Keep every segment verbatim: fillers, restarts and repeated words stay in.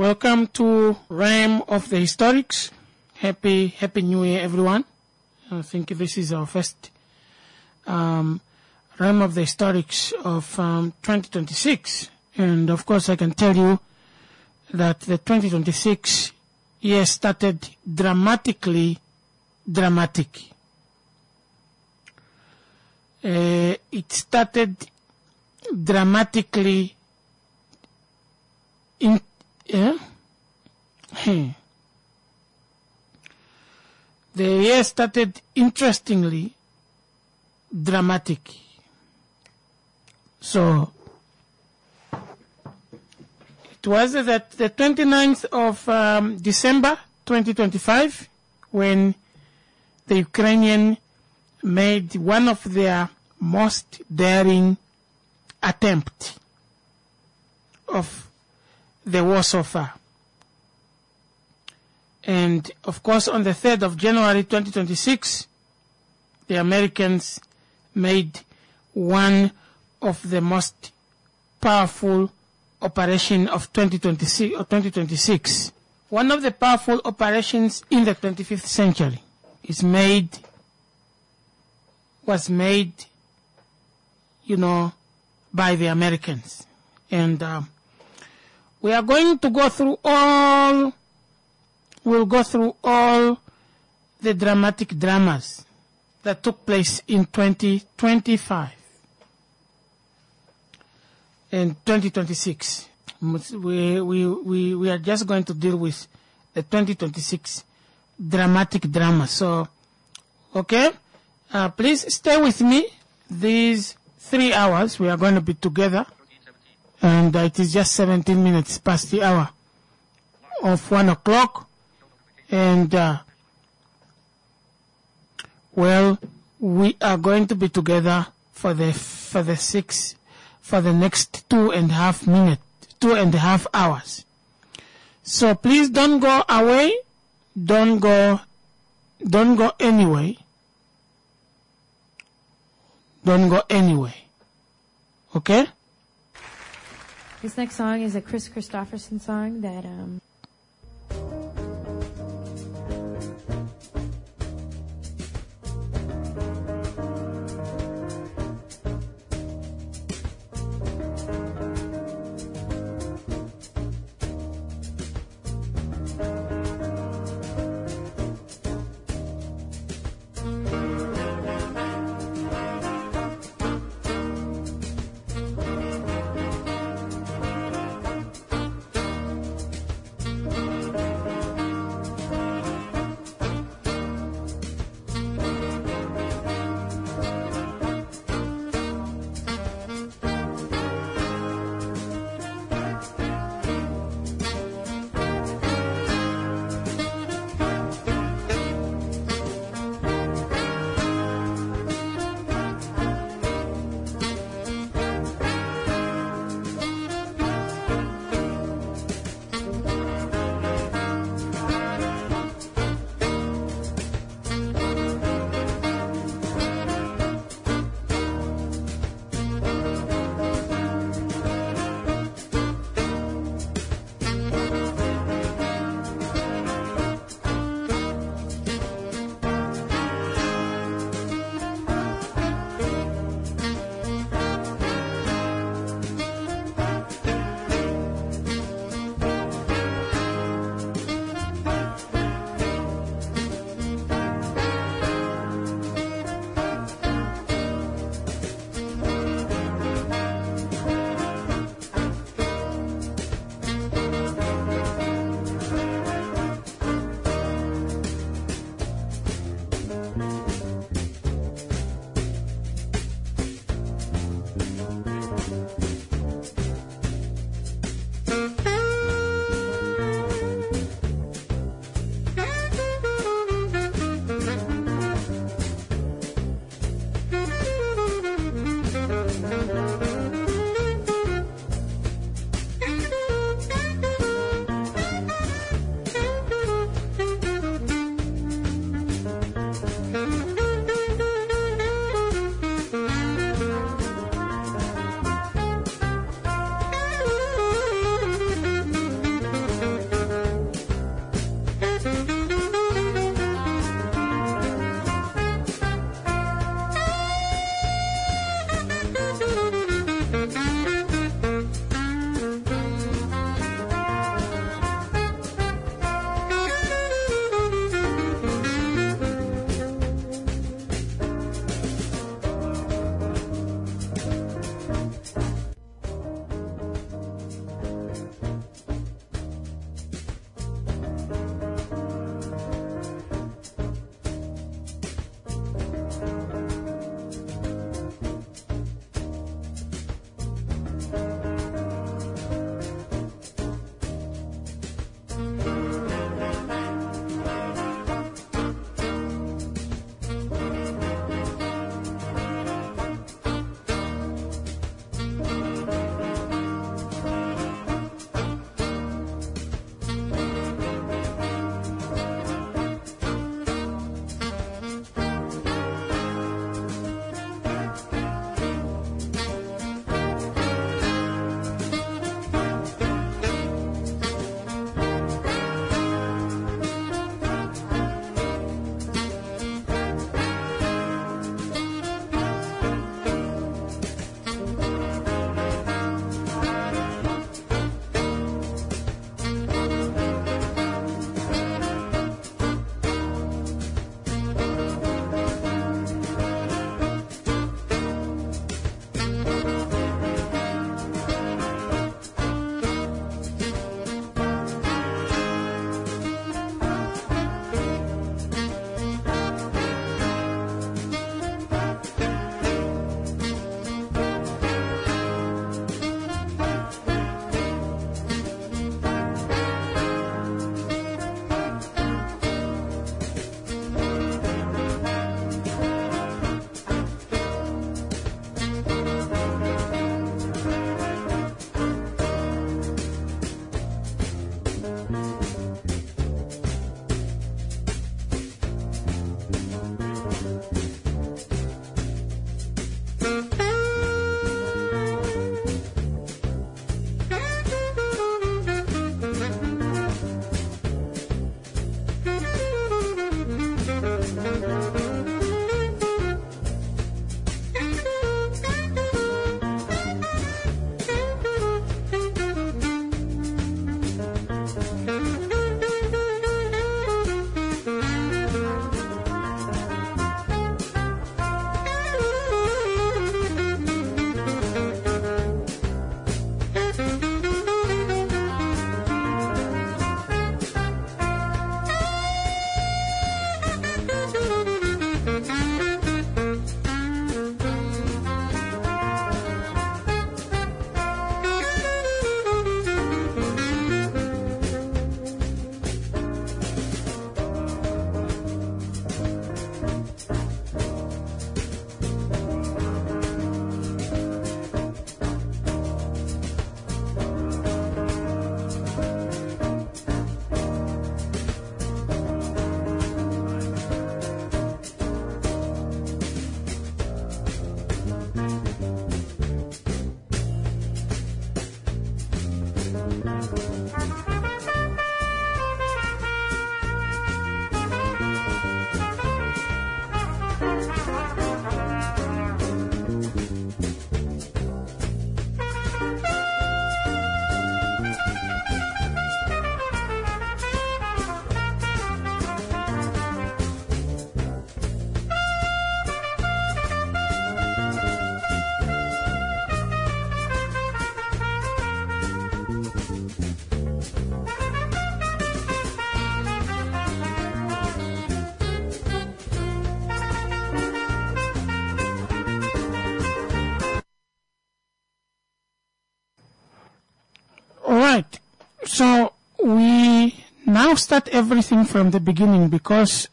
Welcome to Realm of the Historics. Happy, happy New Year, everyone. I think this is our first um, Realm of the Historics of um, twenty twenty-six. And of course, I can tell you that the twenty twenty-six year started dramatically dramatic. Uh, it started dramatically in, yeah? Hmm. The year started interestingly dramatic. So, it was that the twenty-ninth of um, December twenty twenty-five when the Ukrainian made one of their most daring attempt of the war so far. And of course, on the third of January twenty twenty-six, the Americans made one of the most powerful operation of twenty twenty-six, or twenty twenty-six. One of the powerful operations in the twenty-fifth century is made, was made, you know, by the Americans. And um, we are going to go through all, we'll go through all the dramatic dramas that took place in twenty twenty-five and twenty twenty-six. We, we, we, we are just going to deal with the twenty twenty-six dramatic drama. So, okay, uh, please stay with me. These three hours we are going to be together. And uh, it is just seventeen minutes past the hour of one o'clock. And, uh, well, we are going to be together for the, for the six, for the next two and a half minutes, two and a half hours. So please don't go away. Don't go, don't go anyway. Don't go anyway. Okay? This next song is a Chris Christopherson song that, um, right. So we now start everything from the beginning because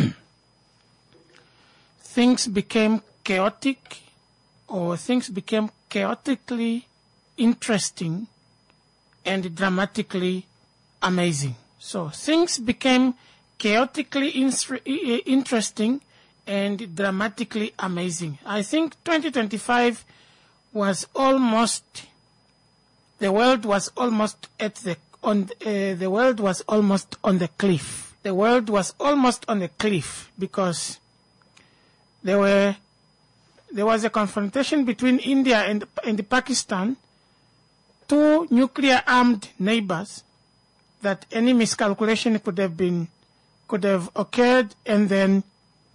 things became chaotic, or things became chaotically interesting and dramatically amazing. So things became chaotically in- interesting and dramatically amazing. I think twenty twenty-five was almost, the world was almost at the, on, uh, the world was almost on the cliff. The world was almost on the cliff because there were, there was a confrontation between India and, and Pakistan, two nuclear-armed neighbors, that any miscalculation could have been, could have occurred and then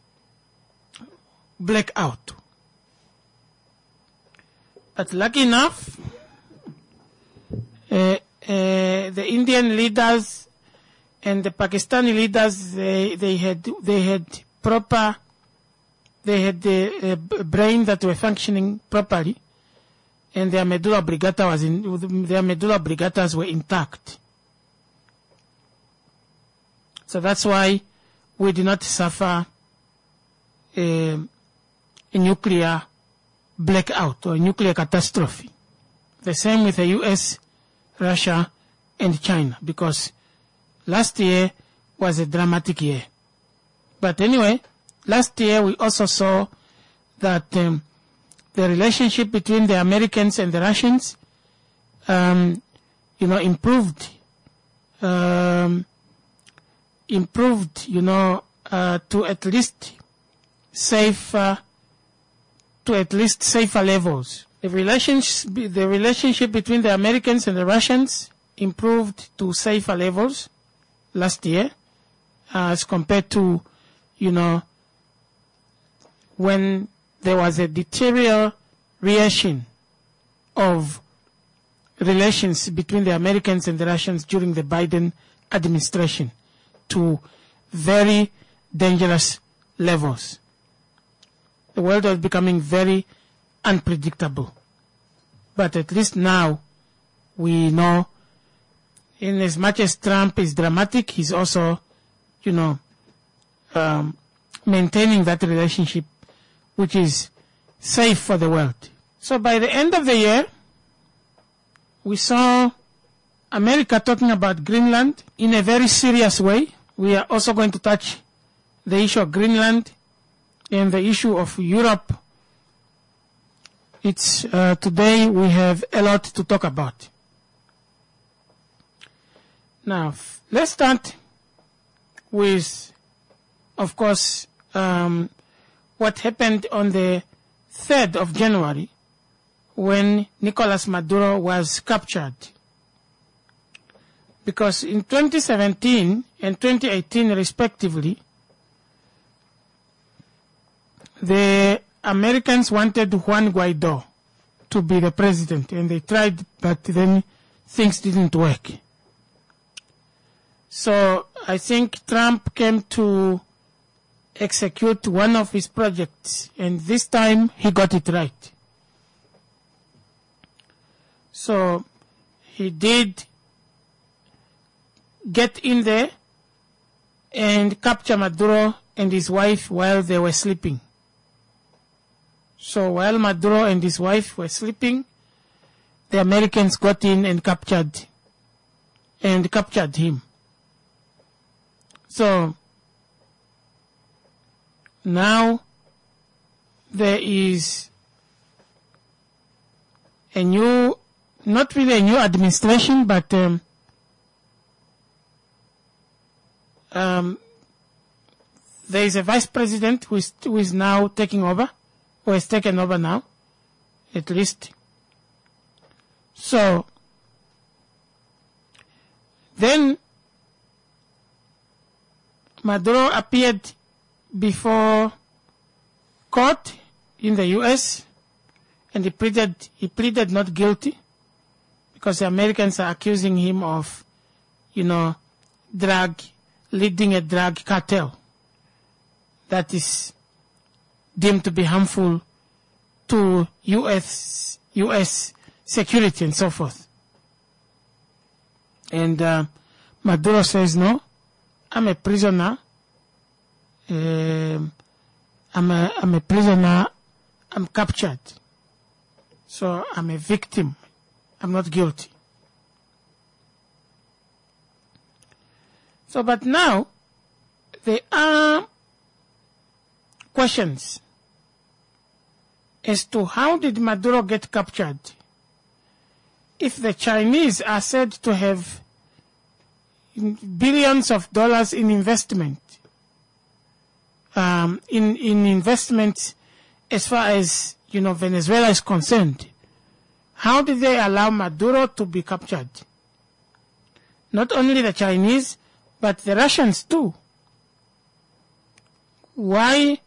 black out. But lucky enough, uh, uh, the Indian leaders and the Pakistani leaders, they, they had, they had proper, they had the uh, brain that were functioning properly, and their medulla oblongata was in, their medulla oblongatas were intact. So that's why we did not suffer a, a nuclear blackout or a nuclear catastrophe. The same with the U S, Russia, and China, because last year was a dramatic year. But anyway, last year we also saw that um, the relationship between the Americans and the Russians, um, you know, improved. Um, improved, you know, uh, to at least safer, to at least safer levels. The relationship, the relationship between the Americans and the Russians improved to safer levels last year, uh, as compared to, you know, when there was a deterioration of relations between the Americans and the Russians during the Biden administration to very dangerous levels. The world was becoming very unpredictable. But at least now we know, in as much as Trump is dramatic, he's also, you know, um, maintaining that relationship which is safe for the world. So by the end of the year, we saw America talking about Greenland in a very serious way. We are also going to touch the issue of Greenland and the issue of Europe. It's uh, today we have a lot to talk about. Now, f- let's start with, of course, um, what happened on the third of January when Nicolas Maduro was captured. Because in twenty seventeen and twenty eighteen, respectively, the Americans wanted Juan Guaido to be the president, and they tried, but then things didn't work. So I think Trump came to execute one of his projects, and this time he got it right. So he did get in there and capture Maduro and his wife while they were sleeping. So while Maduro and his wife were sleeping, the Americans got in and captured and captured him. So now there is a new, not really a new administration, but um, um, there is a vice president who is, who is now taking over, who has taken over now, at least. So then Maduro appeared before court in the U S and he pleaded, he pleaded not guilty because the Americans are accusing him of, you know, drug, leading a drug cartel that is deemed to be harmful to U S U S security and so forth. And uh, Maduro says, no, I'm a prisoner. Um I'm a, I'm a prisoner. I'm captured. So I'm a victim. I'm not guilty. So, but now, there are questions as to how did Maduro get captured if the Chinese are said to have billions of dollars in investment, um, in, in investments as far as, you know, Venezuela is concerned. How did they allow Maduro to be captured? Not only the Chinese, but the Russians too. Why?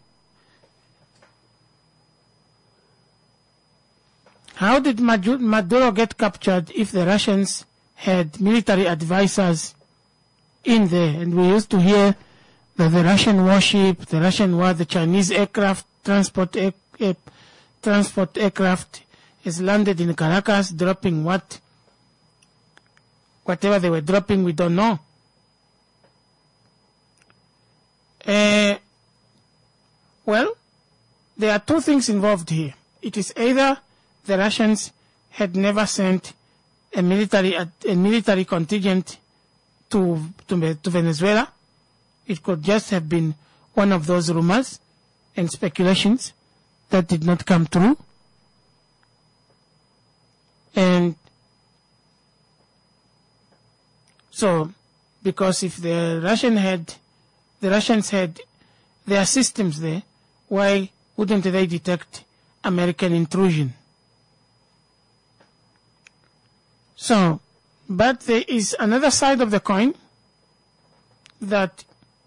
How did Maduro get captured if the Russians had military advisors in there? And we used to hear that the Russian warship, the Russian war, the Chinese aircraft, transport air, air, transport aircraft has landed in Caracas, dropping what? Whatever they were dropping, we don't know. Uh, well, there are two things involved here. It is either the Russians had never sent a military a military contingent to, to to Venezuela. It could just have been one of those rumors and speculations that did not come true. And so, because if the Russian had the Russians had their systems there, why wouldn't they detect American intrusion? So, but there is another side of the coin that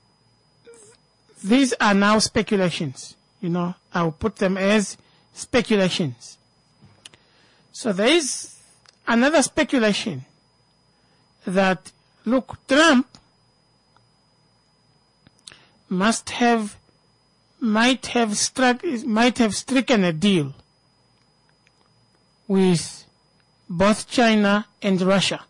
these are now speculations. You know, I'll put them as speculations. So there is another speculation that, look, Trump must have, might have struck, might have stricken a deal with both China and Russia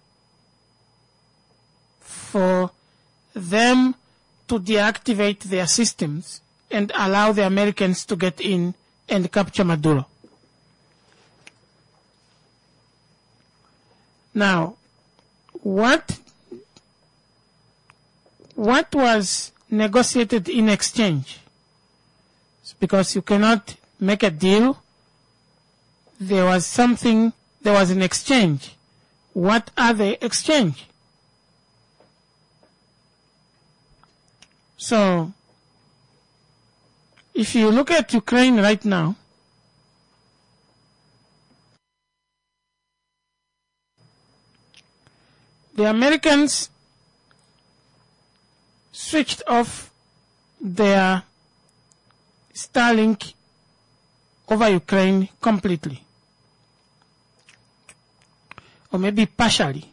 for them to deactivate their systems and allow the Americans to get in and capture Maduro. Now, what, what was negotiated in exchange? Because you cannot make a deal. There was something, there was an exchange. What are the exchange? So, if you look at Ukraine right now, the Americans switched off their Starlink over Ukraine completely, or maybe partially.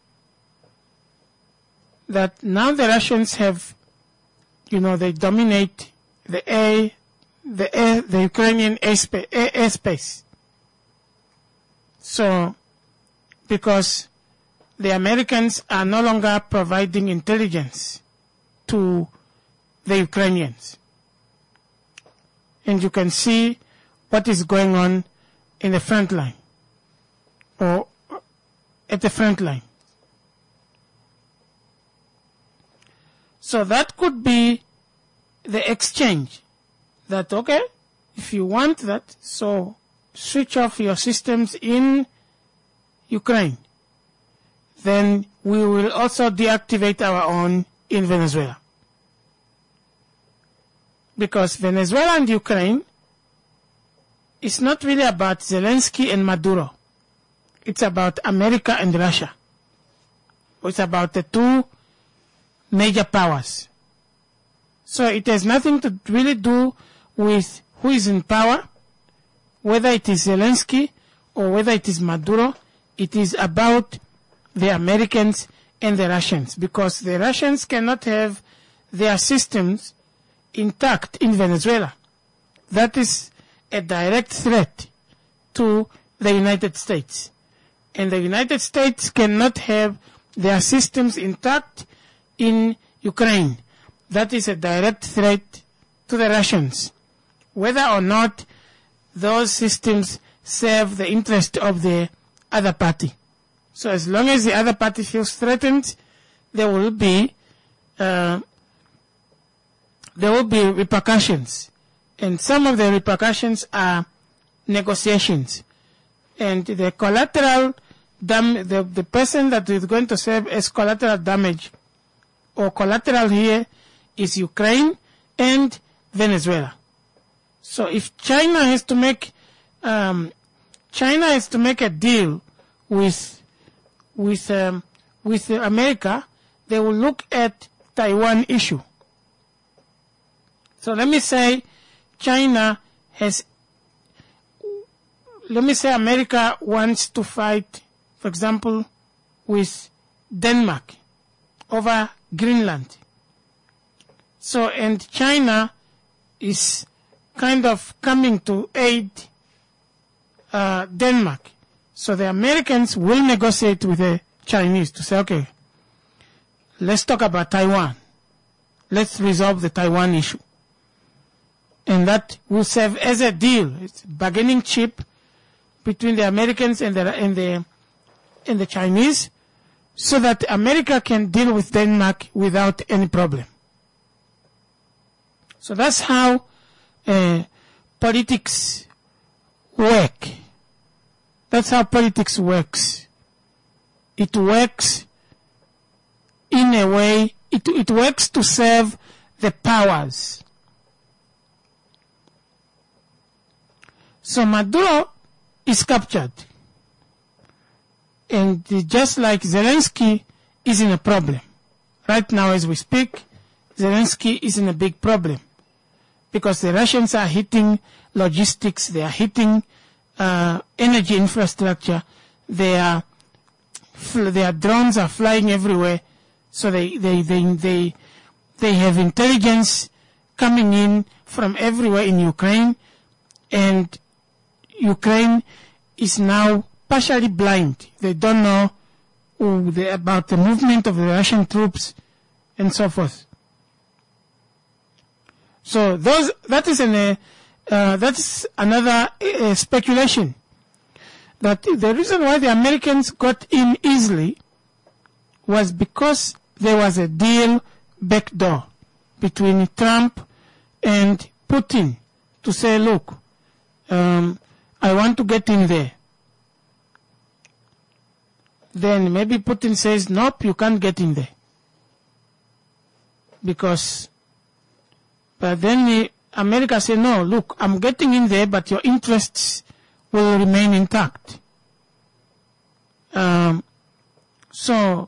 That now the Russians have, you know, they dominate the air, the air, the Ukrainian airspace. Air, airspace. So, because the Americans are no longer providing intelligence to the Ukrainians. And you can see what is going on in the front line, or at the front line. So that could be the exchange. That, okay, if you want that, so switch off your systems in Ukraine. Then we will also deactivate our own in Venezuela. Because Venezuela and Ukraine, it's not really about Zelensky and Maduro. It's about America and Russia. It's about the two major powers. So it has nothing to really do with who is in power, whether it is Zelensky or whether it is Maduro. It is about the Americans and the Russians, because the Russians cannot have their systems intact in Venezuela. That is a direct threat to the United States. And the United States cannot have their systems intact in Ukraine. That is a direct threat to the Russians, whether or not those systems serve the interest of the other party. So as long as the other party feels threatened, there will be uh, there will be repercussions, and some of the repercussions are negotiations, and the collateral dam- the the person that is going to serve as collateral damage or collateral here is Ukraine and Venezuela. So if China has to make um, China has to make a deal with with um, with America, they will look at Taiwan issue. So let me say China has, let me say America wants to fight, for example, with Denmark over Greenland. So, and China is kind of coming to aid uh, Denmark. So the Americans will negotiate with the Chinese to say, okay, let's talk about Taiwan. Let's resolve the Taiwan issue. And that will serve as a deal. It's a bargaining chip between the Americans and the, and the, and the Chinese, so that America can deal with Denmark without any problem. So that's how uh, politics work. That's how politics works. It works in a way, it, it works to serve the powers. So Maduro is captured. And just like Zelensky is in a problem. Right now as we speak, Zelensky is in a big problem. Because the Russians are hitting logistics, they are hitting uh, energy infrastructure, their, their drones are flying everywhere, so they, they, they, they, they have intelligence coming in from everywhere in Ukraine, and Ukraine is now partially blind. They don't know oh, the, about the movement of the Russian troops and so forth. So those, that is an, uh, uh, that is another uh, speculation. That the reason why the Americans got in easily was because there was a deal backdoor between Trump and Putin to say, look, um, I want to get in there. Then maybe Putin says, nope, you can't get in there. Because, but then the, America said, no, look, I'm getting in there, but your interests will remain intact. Um, so,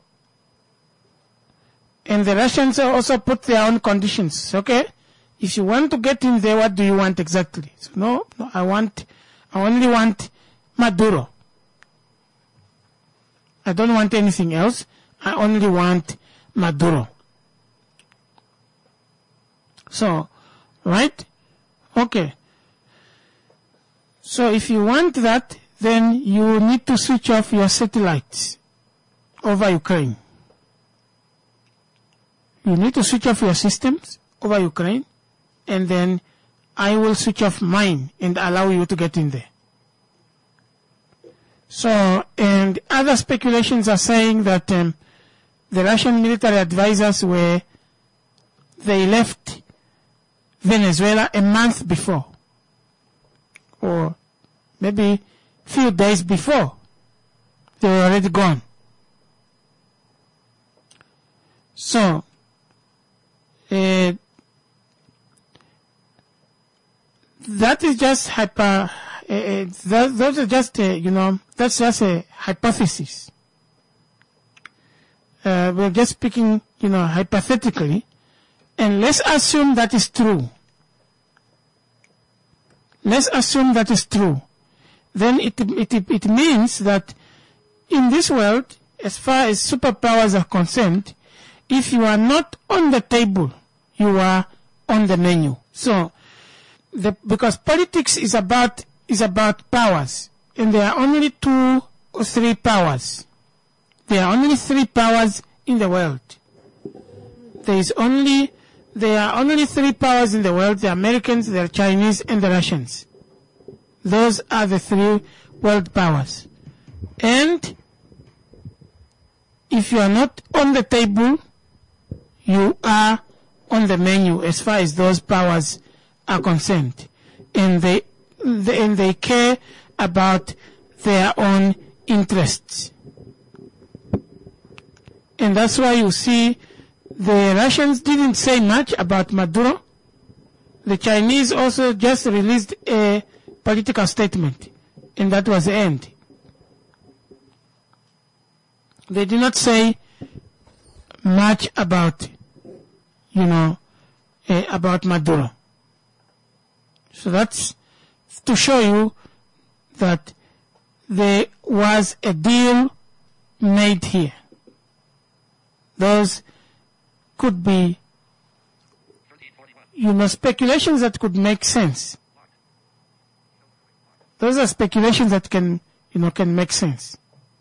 and the Russians also put their own conditions, okay? If you want to get in there, what do you want exactly? So, no, no, I want, I only want Maduro. I don't want anything else. I only want Maduro. So, right? Okay. So if you want that, then you need to switch off your satellites over Ukraine. You need to switch off your systems over Ukraine, and then I will switch off mine and allow you to get in there. So, and other speculations are saying that um, the Russian military advisors were, they left Venezuela a month before, or maybe few days before. They were already gone. So, uh, that is just hyper, uh, that, those are just, uh, you know, that's just a hypothesis. Uh, we're just speaking, you know, hypothetically, and let's assume that is true. Let's assume that is true. Then it, it, it means that in this world, as far as superpowers are concerned, if you are not on the table, you are on the menu. So, the, because politics is about, is about powers, and there are only two or three powers. there are only three powers in the world. There is only, there are only three powers in the world: the Americans, the Chinese, and the Russians. Those are the three world powers. And if you are not on the table, you are on the menu as far as those powers are concerned. And they, they and they care about their own interests. And that's why you see the Russians didn't say much about Maduro. The Chinese also just released a political statement, and that was the end. They did not say much about, you know, uh, about Maduro. So that's to show you that there was a deal made here. Those could be, you know, speculations that could make sense. Those are speculations that can, you know, can make sense.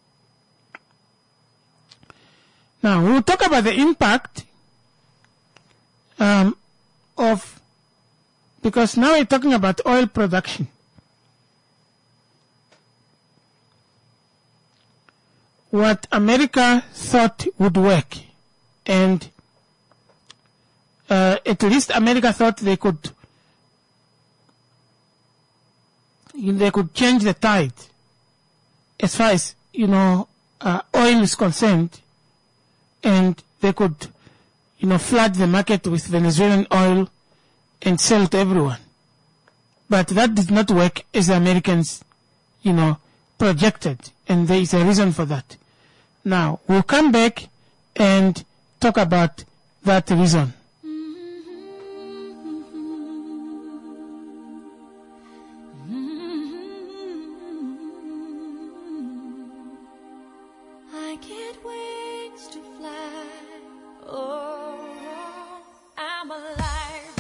Now, we'll talk about the impact um, of, because now we're talking about oil production. What America thought would work, and uh, at least America thought they could they could change the tide as far as, you know, uh, oil is concerned, and they could, you know, flood the market with Venezuelan oil and sell to everyone. But that did not work as the Americans, you know, projected, and there is a reason for that. Now, we'll come back and talk about that reason. I get wings to fly. Oh, I'm alive.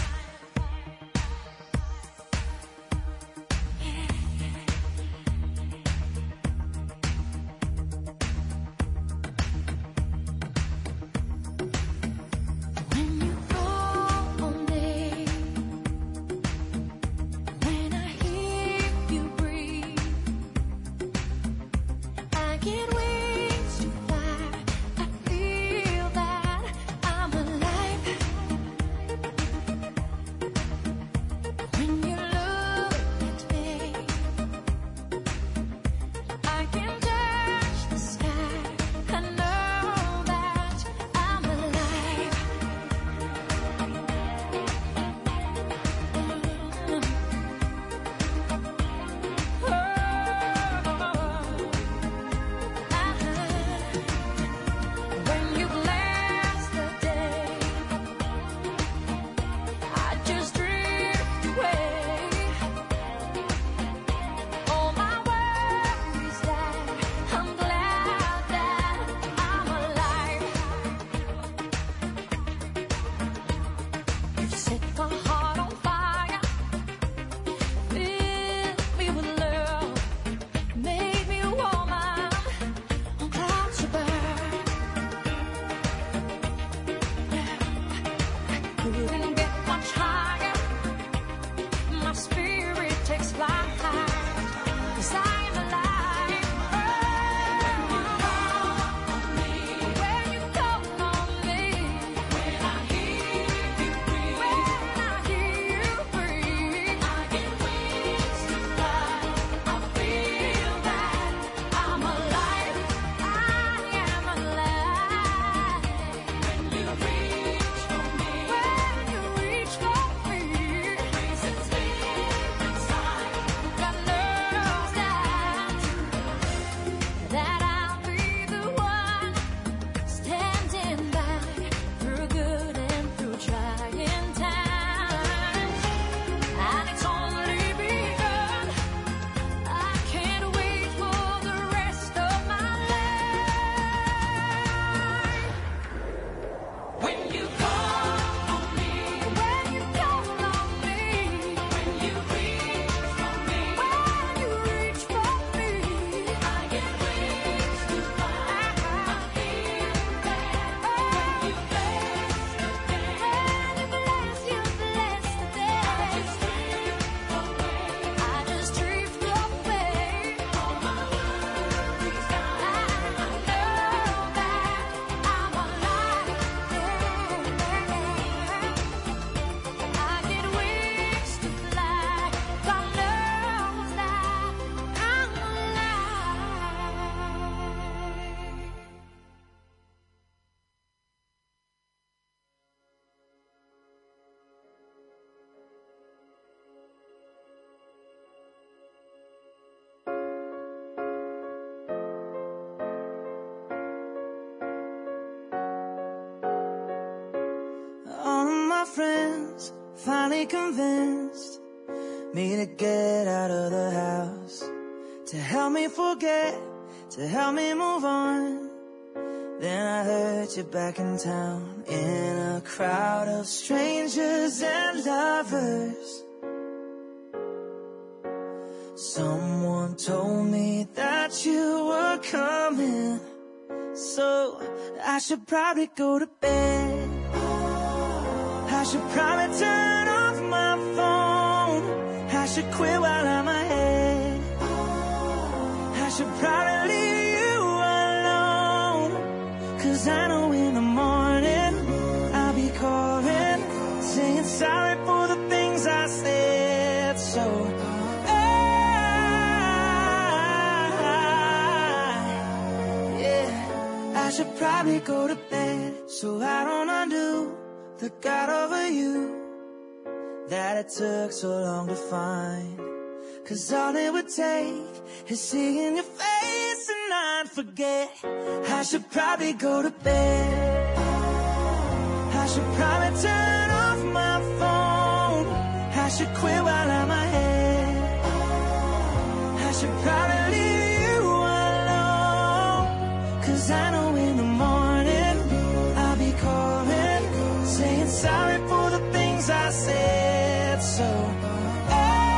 When you call on me, when I hear you breathe, I get wings to fly. I feel that I'm alive. When you look at me, I can touch the sky. I know that I'm alive. When you glance the day, I just drift away. All my worries die. I'm glad that I'm alive. You set my heart on fire, fill me with love, made me a woman on clouds above. Couldn't get much higher. My spirit takes flight, 'cause I'm alive. When you call on me, when I hear you breathe, when I hear you breathe, I get wings to fly. I feel that I'm alive. I am alive. When you reach for me, when you reach for me, reasons deep inside. finally convinced me to get out of the house, to help me forget, to help me move on. Then I heard you back in town, in a crowd of strangers and lovers. Someone told me that you were coming, so I should probably go to bed. I should probably turn off my phone. I should quit while I'm ahead. I should probably leave you alone, 'cause I know in the morning I'll be calling, saying sorry for the things I said. So I, yeah, I should probably go to bed, so I don't undo the God over you that it took so long to find. 'Cause all it would take is seeing your face and I'd forget. I should probably go to bed. I should probably turn off my phone. I should quit while I'm ahead. I should probably leave you alone, 'cause I know in the morning I'll be calling, saying sorry for the things I said. So I,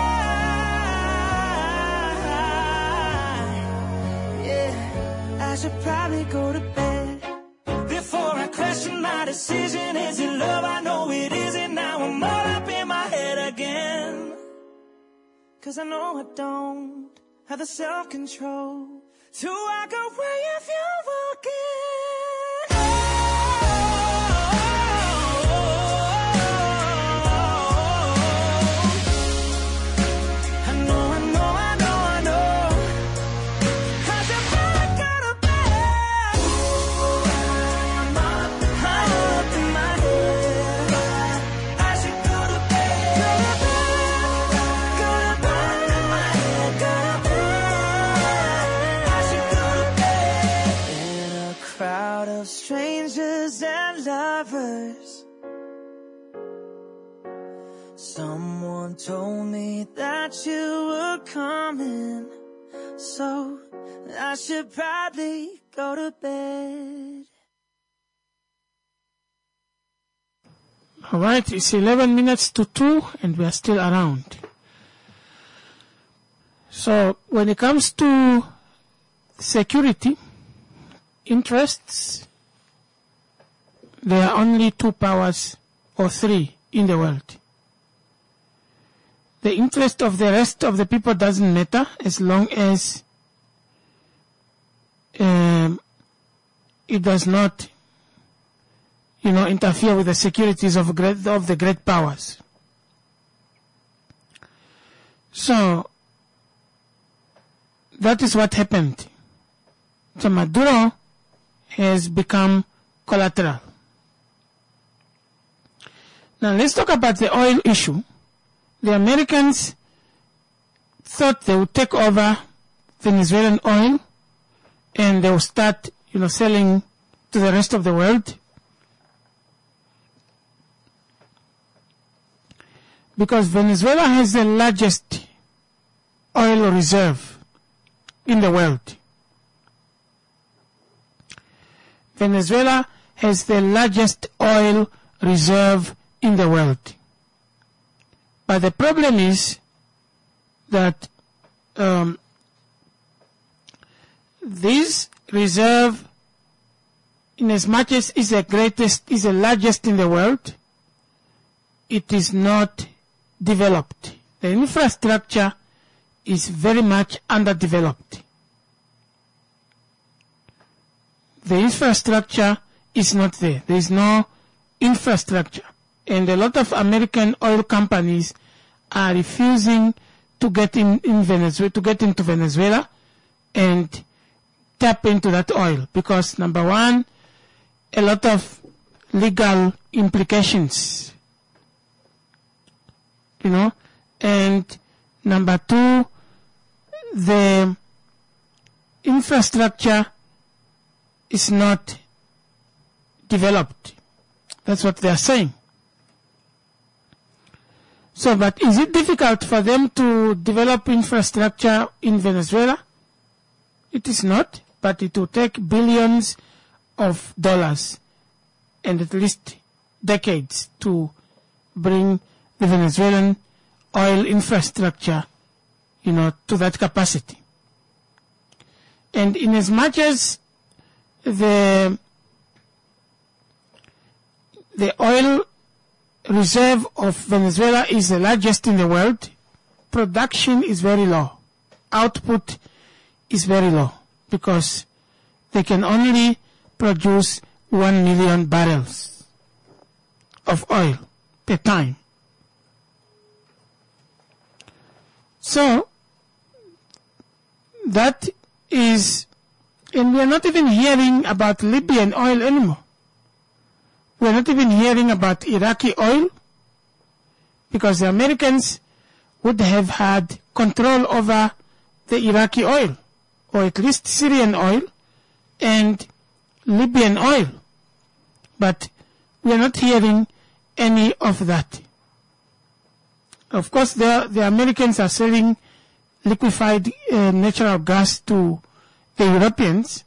yeah, I should probably go to bed. Before I question my decision, is it love? I know it isn't. Now I'm all up in my head again, 'cause I know I don't have the self-control to walk away if you're walking. Strangers and lovers. Someone told me that you were coming, so I should probably go to bed. All right, it's eleven minutes to two and we are still around. So when it comes to security interests, there are only two powers or three in the world. The interest of the rest of the people doesn't matter as long as um, it does not, you know, interfere with the securities of, great, of the great powers. So that is what happened. So Maduro has become collateral. Now let's talk about the oil issue. The Americans thought they would take over Venezuelan oil and they will start, you know, selling to the rest of the world. Because Venezuela has the largest oil reserve in the world. Venezuela has the largest oil reserve in the world. But the problem is that um, this reserve, in as much as is the greatest, is the largest in the world, it is not developed. The infrastructure is very much underdeveloped. The infrastructure is not there. There is no infrastructure. And a lot of American oil companies are refusing to get in, in Venezuela, to get into Venezuela and tap into that oil. Because number one, a lot of legal implications, you know, and number two, the infrastructure is not developed. That's what they are saying. So, but is it difficult for them to develop infrastructure in Venezuela? It is not, but it will take billions of dollars and at least decades to bring the Venezuelan oil infrastructure, you know, to that capacity. And in as much as the the oil reserve of Venezuela is the largest in the world, production is very low. Output is very low because they can only produce one million barrels of oil per time. So, that is, and we are not even hearing about Libyan oil anymore. We are not even hearing about Iraqi oil because the Americans would have had control over the Iraqi oil, or at least Syrian oil and Libyan oil. But we are not hearing any of that. Of course, the, the Americans are selling liquefied uh, natural gas to the Europeans,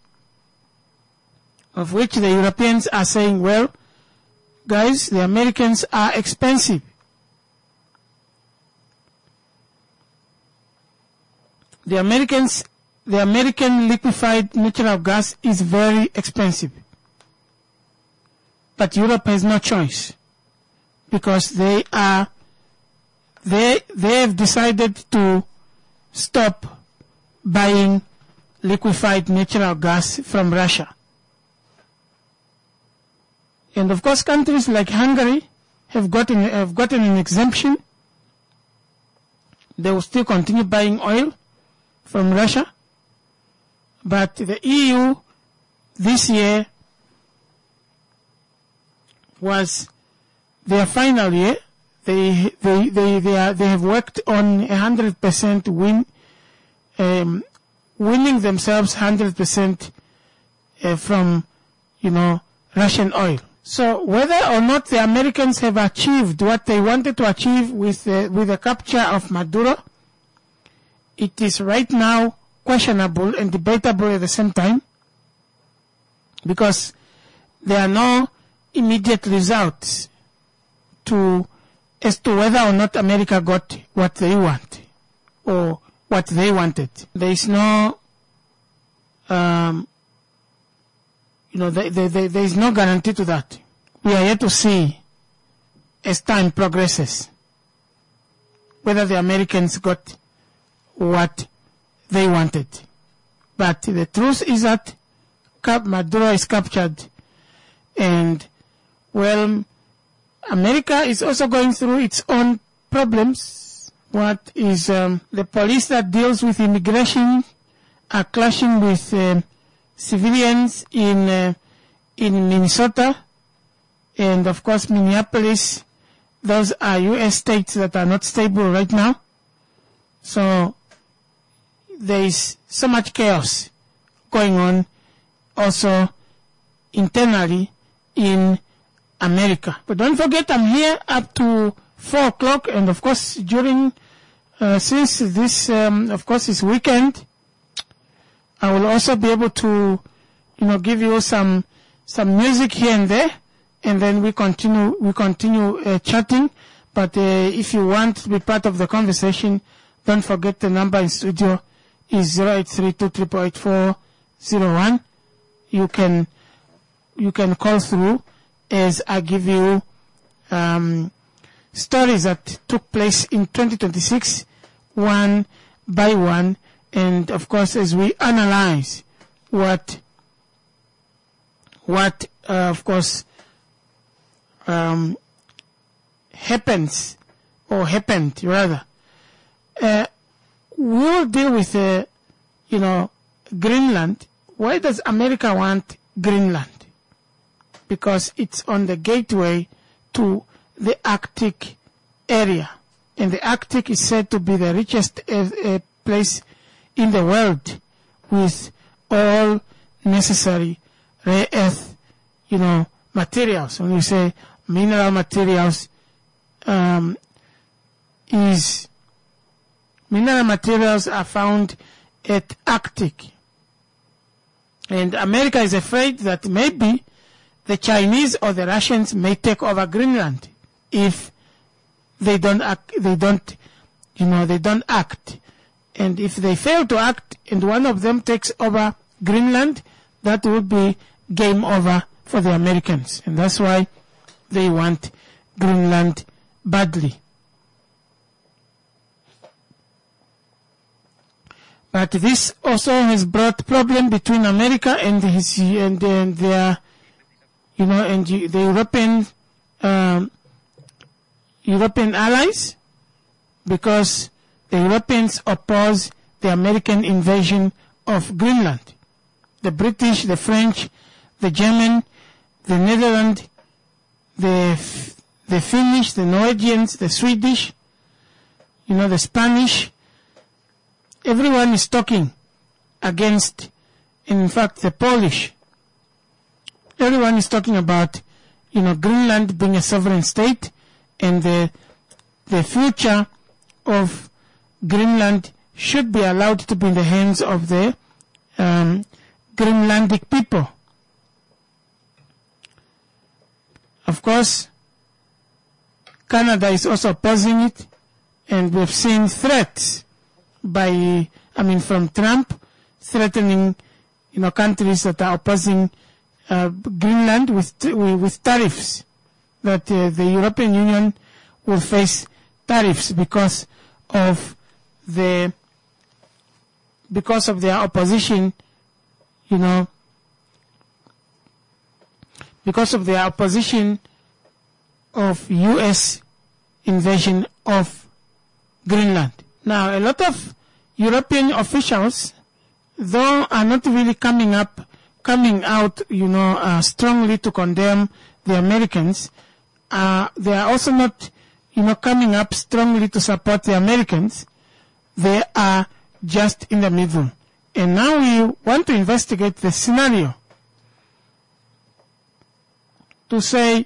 of which the Europeans are saying, well, guys, the Americans are expensive. The Americans, the American liquefied natural gas is very expensive. But Europe has no choice because they are, they, they have decided to stop buying liquefied natural gas from Russia. And of course, countries like Hungary have gotten, have gotten an exemption. They will still continue buying oil from Russia. But the E U this year was their final year. They, they, they, they, are, they have worked on a hundred percent win, um, winning themselves hundred percent uh, from, you know, Russian oil. So whether or not the Americans have achieved what they wanted to achieve with the, with the capture of Maduro, it is right now questionable and debatable at the same time, because there are no immediate results to as to whether or not America got what they want or what they wanted. There is no, um, you know, there, there, there is no guarantee to that. We are yet to see, as time progresses, whether the Americans got what they wanted. But the truth is that Maduro is captured, and, well, America is also going through its own problems. What is um, the police that deals with immigration are clashing with uh, civilians in uh, in Minnesota, and of course Minneapolis. Those are U S states that are not stable right now. So there is so much chaos going on also internally in America. But don't forget, I'm here up to four o'clock, and of course during, uh, since this, um, of course, is weekend, I will also be able to, you know, give you some, some music here and there, and then we continue, we continue uh, chatting. But uh, if you want to be part of the conversation, don't forget the number in studio is zero eight three two, eight eight four, zero one. You can, you can call through as I give you um, stories that took place in twenty twenty-six, one by one, and of course as we analyze what, what uh, of course um, happens, or happened rather. Uh, we'll deal with, uh, you know, Greenland. Why does America want Greenland? Because it's on the gateway to the Arctic area. And the Arctic is said to be the richest uh, uh, place in the world with all necessary rare earth, you know, materials. When we say mineral materials, um, is mineral materials are found at Arctic. And America is afraid that maybe the Chinese or the Russians may take over Greenland if they don't act, they don't, you know, they don't act. And if they fail to act and one of them takes over Greenland, that would be game over for the Americans. And that's why they want Greenland badly. But this also has brought problem between America and his and, and their, you know, and the European um, European allies, because the Europeans oppose the American invasion of Greenland. The British, the French, the German, the Netherlands, the the Finnish, the Norwegians, the Swedish, you know, the Spanish. Everyone is talking against, in fact, the Polish. Everyone is talking about, you know, Greenland being a sovereign state and the the future of Greenland should be allowed to be in the hands of the um, Greenlandic people. Of course, Canada is also opposing it, and we've seen threats by, I mean, from Trump threatening, you know, countries that are opposing uh, Greenland with with tariffs, that uh, the European Union will face tariffs because of the because of their opposition, you know, because of their opposition of U S invasion of Greenland. Now, a lot of European officials, though, are not really coming up, coming out, you know, uh, strongly to condemn the Americans. Uh, they are also not, you know, coming up strongly to support the Americans. They are just in the middle. And now we want to investigate the scenario to say,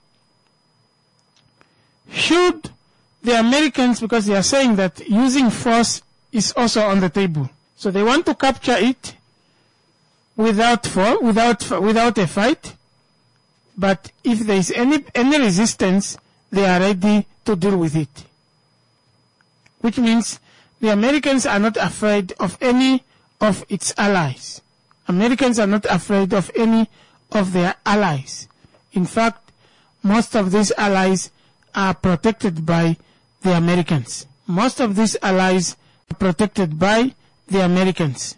should the Americans, because they are saying that using force is also on the table. So they want to capture it without for, without without a fight. But if there is any any resistance, they are ready to deal with it. Which means the Americans are not afraid of any of its allies. Americans are not afraid of any of their allies. In fact, most of these allies are protected by the Americans. Most of these allies are protected by the Americans.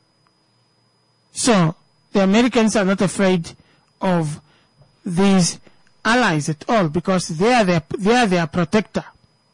So, the Americans are not afraid of these allies at all because they are their, they are their protector.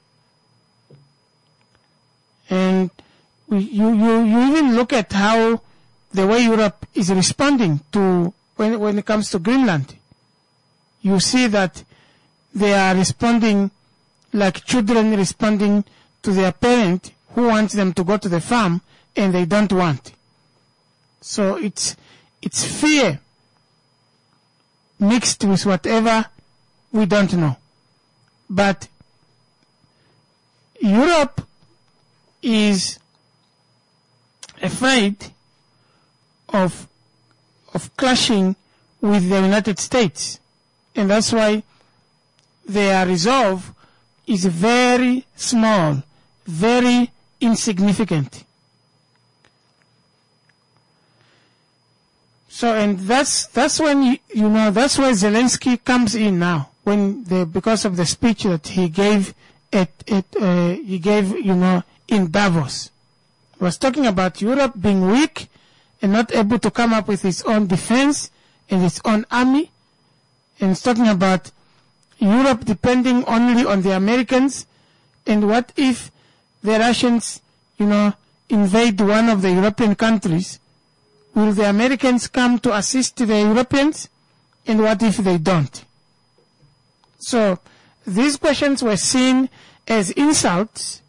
And we, you, you, you even look at how the way Europe is responding to when, when it comes to Greenland. You see that they are responding like children responding to their parent who wants them to go to the farm and they don't want. So it's it's fear mixed with whatever we don't know. But Europe is afraid of of clashing with the United States. And that's why their resolve is very small, very insignificant. So, and that's that's when you, you know that's where Zelensky comes in now, when the because of the speech that he gave at at uh, he gave you know in Davos. He was talking about Europe being weak and not able to come up with its own defense and its own army, and he's talking about Europe depending only on the Americans, and what if the Russians, you know, invade one of the European countries? Will the Americans come to assist the Europeans? And what if they don't? So, these questions were seen as insults.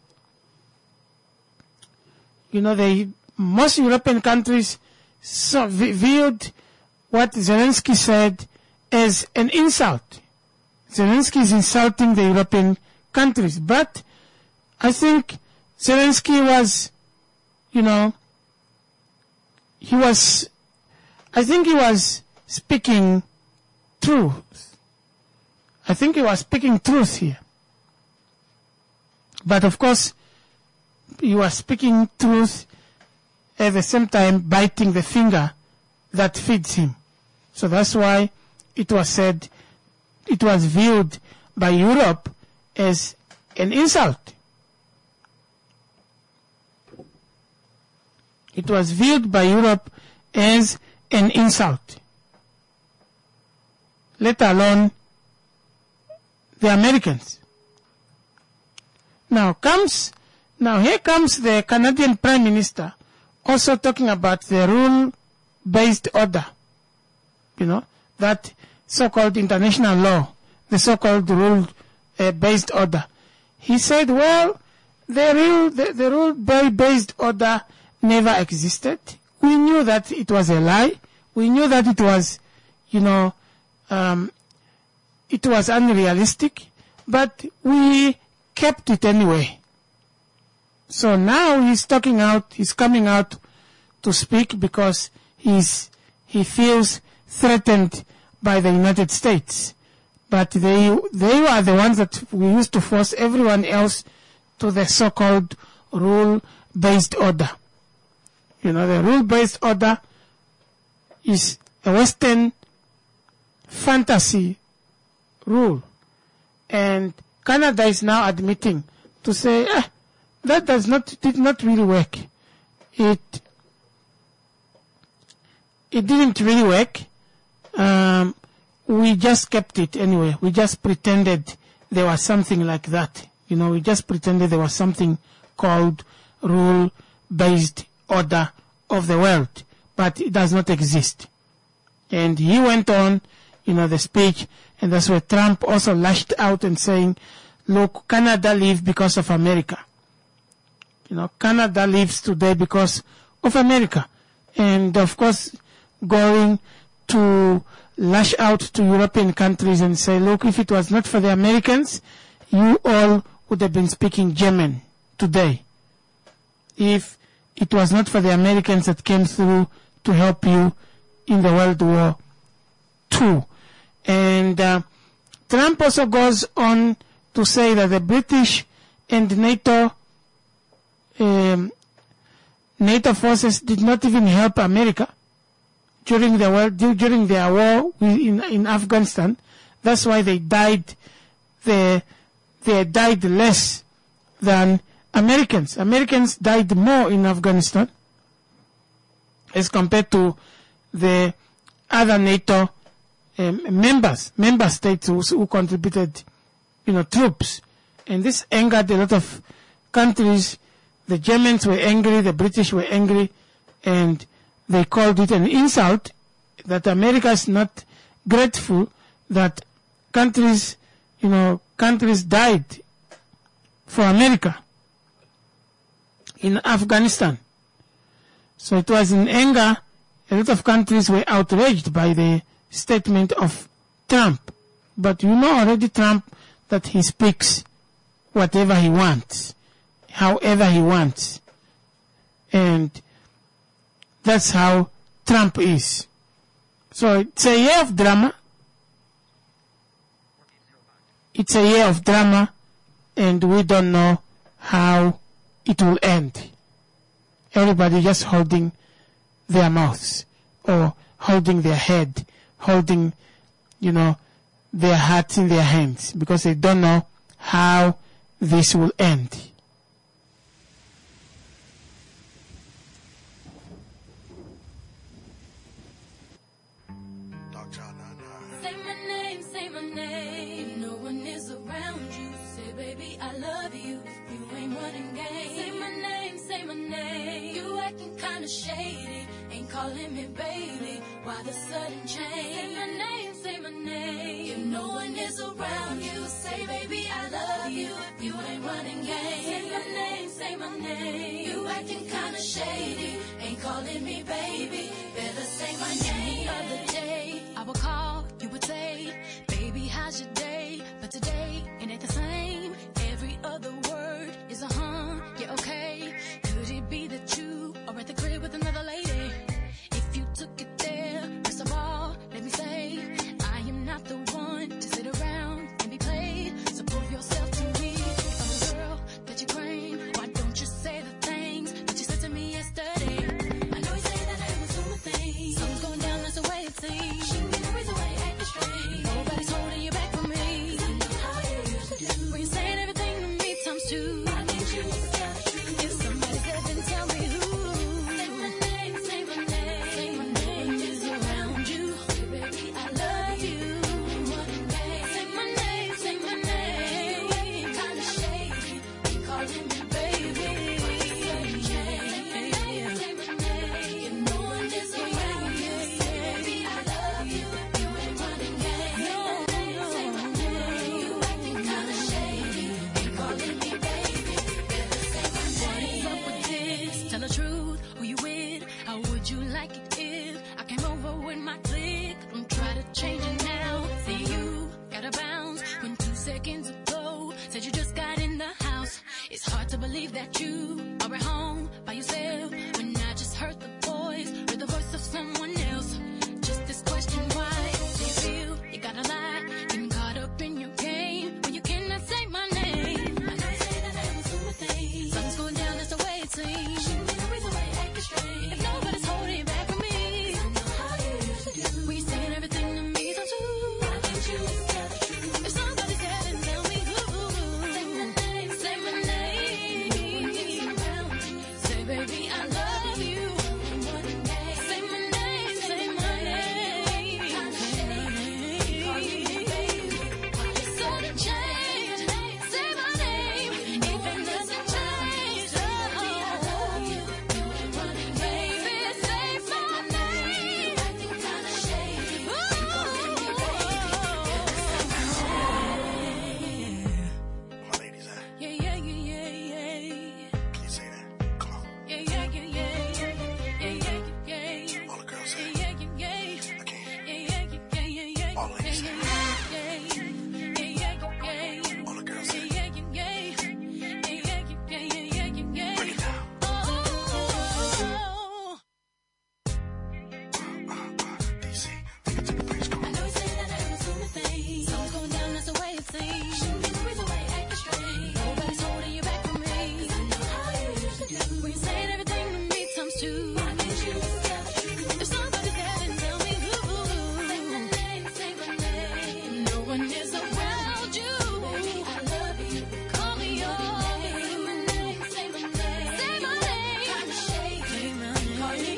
You know, they, most European countries so viewed what Zelensky said as an insult. Zelensky is insulting the European countries, but I think Zelensky was, you know, he was, I think he was speaking truth. I think he was speaking truth here. But of course, he was speaking truth at the same time biting the finger that feeds him. So that's why it was said, it was viewed by Europe as an insult. It was viewed by Europe as an insult, let alone the Americans. Now comes, now here comes the Canadian Prime Minister also talking about the rule-based order, you know, that so-called international law, the so-called rule-based order. He said, well, the rule, the, the rule-based order never existed. We knew that it was a lie. We knew that it was, you know, um, it was unrealistic, but we kept it anyway. So now he's talking out, he's coming out to speak because he's, he feels threatened by the United States. But they, they are the ones that we used to force everyone else to the so-called rule-based order. You know, the rule-based order is a Western fantasy rule. And Canada is now admitting to say, eh, that does not, did not really work. It, it didn't really work. Um, we just kept it anyway. We just pretended there was something like that. You know, we just pretended there was something called rule-based order of the world, but it does not exist. And he went on, you know, the speech, and that's where Trump also lashed out and saying, look, Canada lives because of America. You know, Canada lives today because of America. And of course, going to lash out to European countries and say, look, if it was not for the Americans, you all would have been speaking German today. If it was not for the Americans that came through to help you in the World War Two. And uh, Trump also goes on to say that the British and NATO um, NATO forces did not even help America during the war, during their war in, in Afghanistan. That's why they died. They, they died less than Americans. Americans died more in Afghanistan as compared to the other NATO um, members, member states who, who contributed, you know, troops. And this angered a lot of countries. The Germans were angry, the British were angry, and they called it an insult that America is not grateful that countries, you know, countries died for America in Afghanistan. So it was in anger. A lot of countries were outraged by the statement of Trump. But you know already Trump that he speaks whatever he wants, however he wants. And that's how Trump is. So it's a year of drama. It's a year of drama, and we don't know how it will end. Everybody just holding their mouths or holding their head, holding, you know, their hearts in their hands because they don't know how this will end. Say my name, say my name. No one is around you. Say, baby, I love you. You ain't running game. Say my name, say my name. You acting kinda shady. Ain't calling me baby. Why the sudden change? Say my name, say my name. If no one is around you, say, baby, I love you. You ain't running game. Say my name, say my name. You acting kinda shady. Ain't calling me baby. Better say my name. The other day, I would call, you would say, baby, how's your day? But today, it ain't the same. Every other word is a saying everything to me times two. I need you to tell the truth. If somebody's there, then tell me who. Say my name, say my name. Say my name is around you. Say, baby, I love you. Say my name, say my name. You ain't kinda shady. You calling me baby. Say my name, say my name. If no one is around you, say, baby, I love you. You ain't running game. No, no. Say my name. You acting kinda shady. You calling me baby. Better say my name. What's up with this? Tell the truth. Who you with? How would you like it if I came over with my clique? Don't try to change it now. See you gotta bounce when two seconds ago said you just got in the house. It's hard to believe that you are at home by yourself when I just heard the voice, heard the voice of someone else. Just this question, why do you feel you gotta lie? Getting caught up in your game when you cannot say my name. I know you say that I was doing things. Something's going down, that's the way it seems. Shouldn't be no reason why you're acting strange. If nobody's holding you back from me, I know how you used to do. When you're saying everything to me, so too. I need you to tell the truth. If somebody's there, then tell me who. Say my name, say my name. Say, baby, I love you. Say my name, say my name. So to change, say my name. Even doesn't change. Oh, baby, say my name. Ooh. My ladies, uh, Yeah, yeah, yeah, yeah, yeah. can you say that? Come on. Yeah, yeah, yeah, yeah, yeah, yeah, yeah, yeah. All the girls say Yeah, it. yeah, yeah, yeah. I can't. Yeah, yeah, yeah, yeah, yeah. All ladies say it. Yeah, yeah, yeah, yeah, yeah. All the girls say Yeah, it. yeah, yeah, yeah. Yeah, yeah, yeah, yeah, yeah, yeah. Break it down. Oh. Uh, uh, D C, take it to the bridge. Come I on. know you say that I was doing things. Something's going down, that's the way it seems. Shouldn't be no reason why you're acting strange. Nobody's holding you back from me. 'Cause I know how you used to do. When you're saying everything to me times two. I need you to tell the truth. If somebody's there, then tell me who. Say my name, say my name. No one is around you. Baby, I love you. Call me yours. Say my name, say my name. Say my name. Kinda shady. Say my name. Call me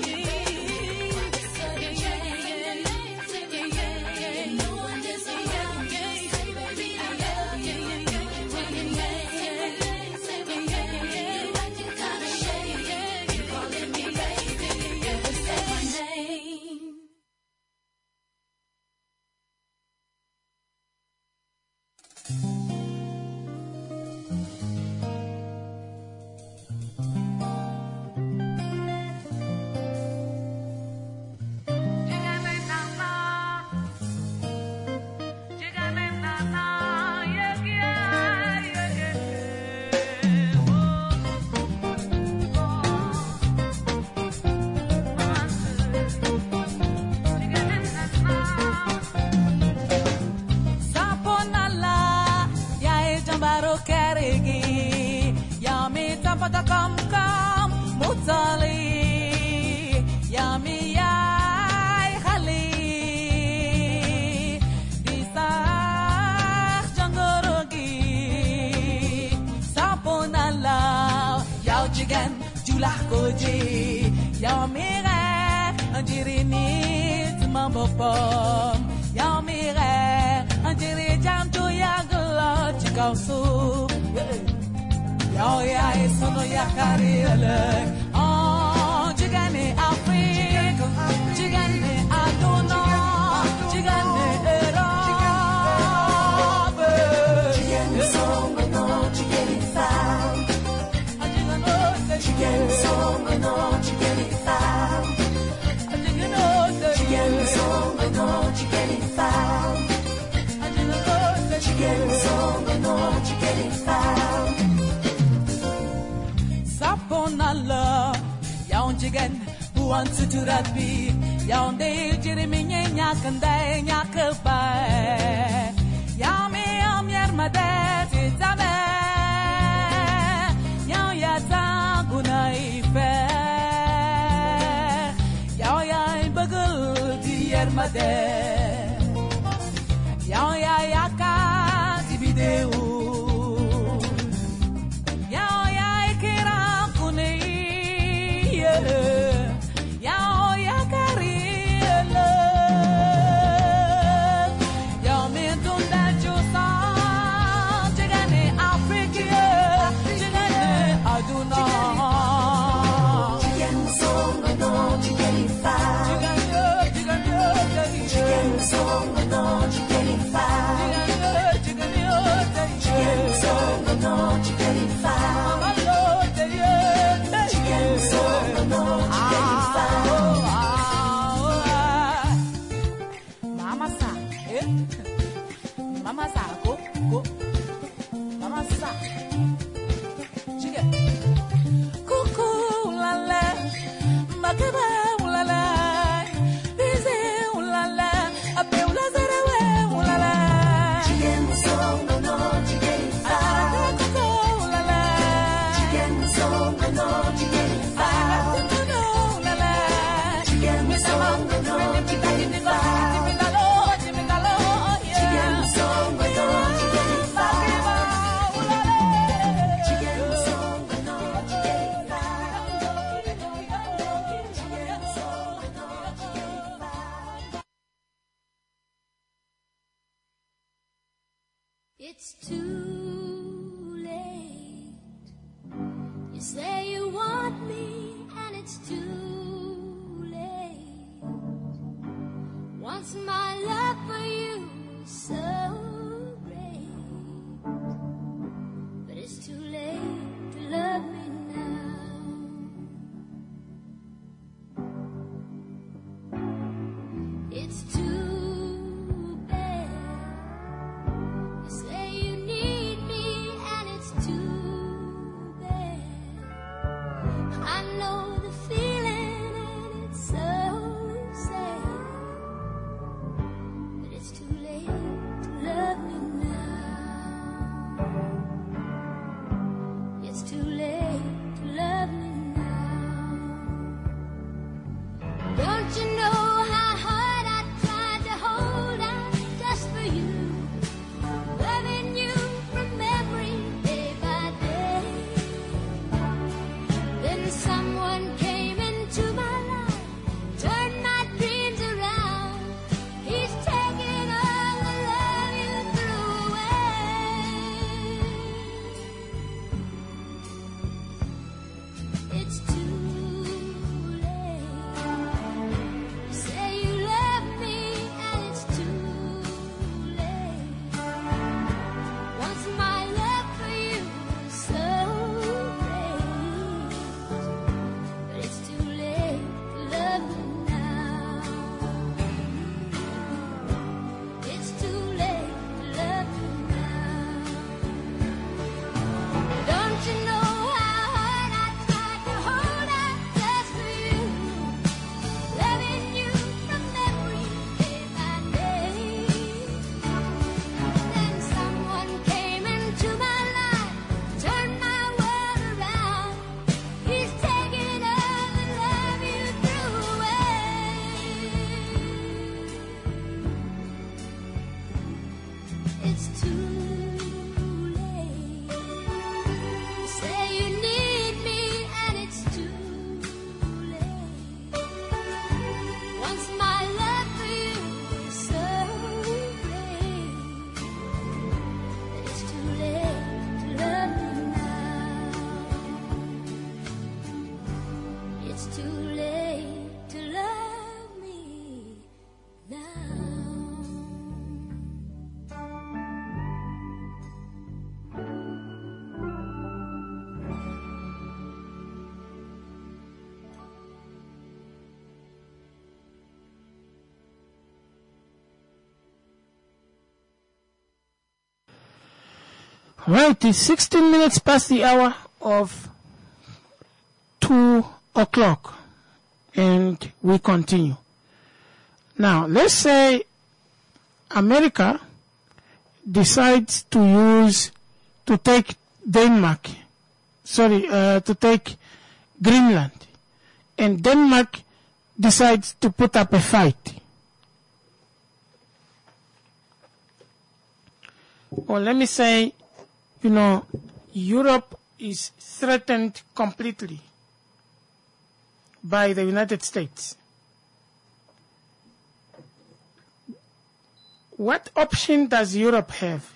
Yang ya ya ka di bideu Well, it is sixteen minutes past the hour of two o'clock, and we continue. Now, let's say America decides to use, to take Denmark, sorry, uh, to take Greenland, and Denmark decides to put up a fight. Or let me say, you know, Europe is threatened completely by the United States. What option does Europe have?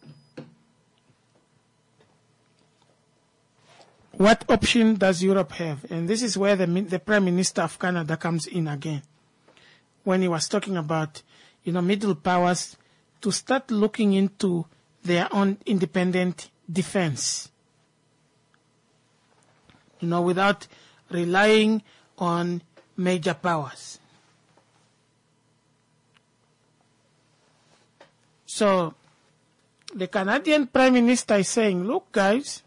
What option does Europe have? And this is where the, the Prime Minister of Canada comes in again, when he was talking about, you know, middle powers to start looking into their own independent defense, you know, without relying on major powers. So the Canadian Prime Minister is saying, look, guys,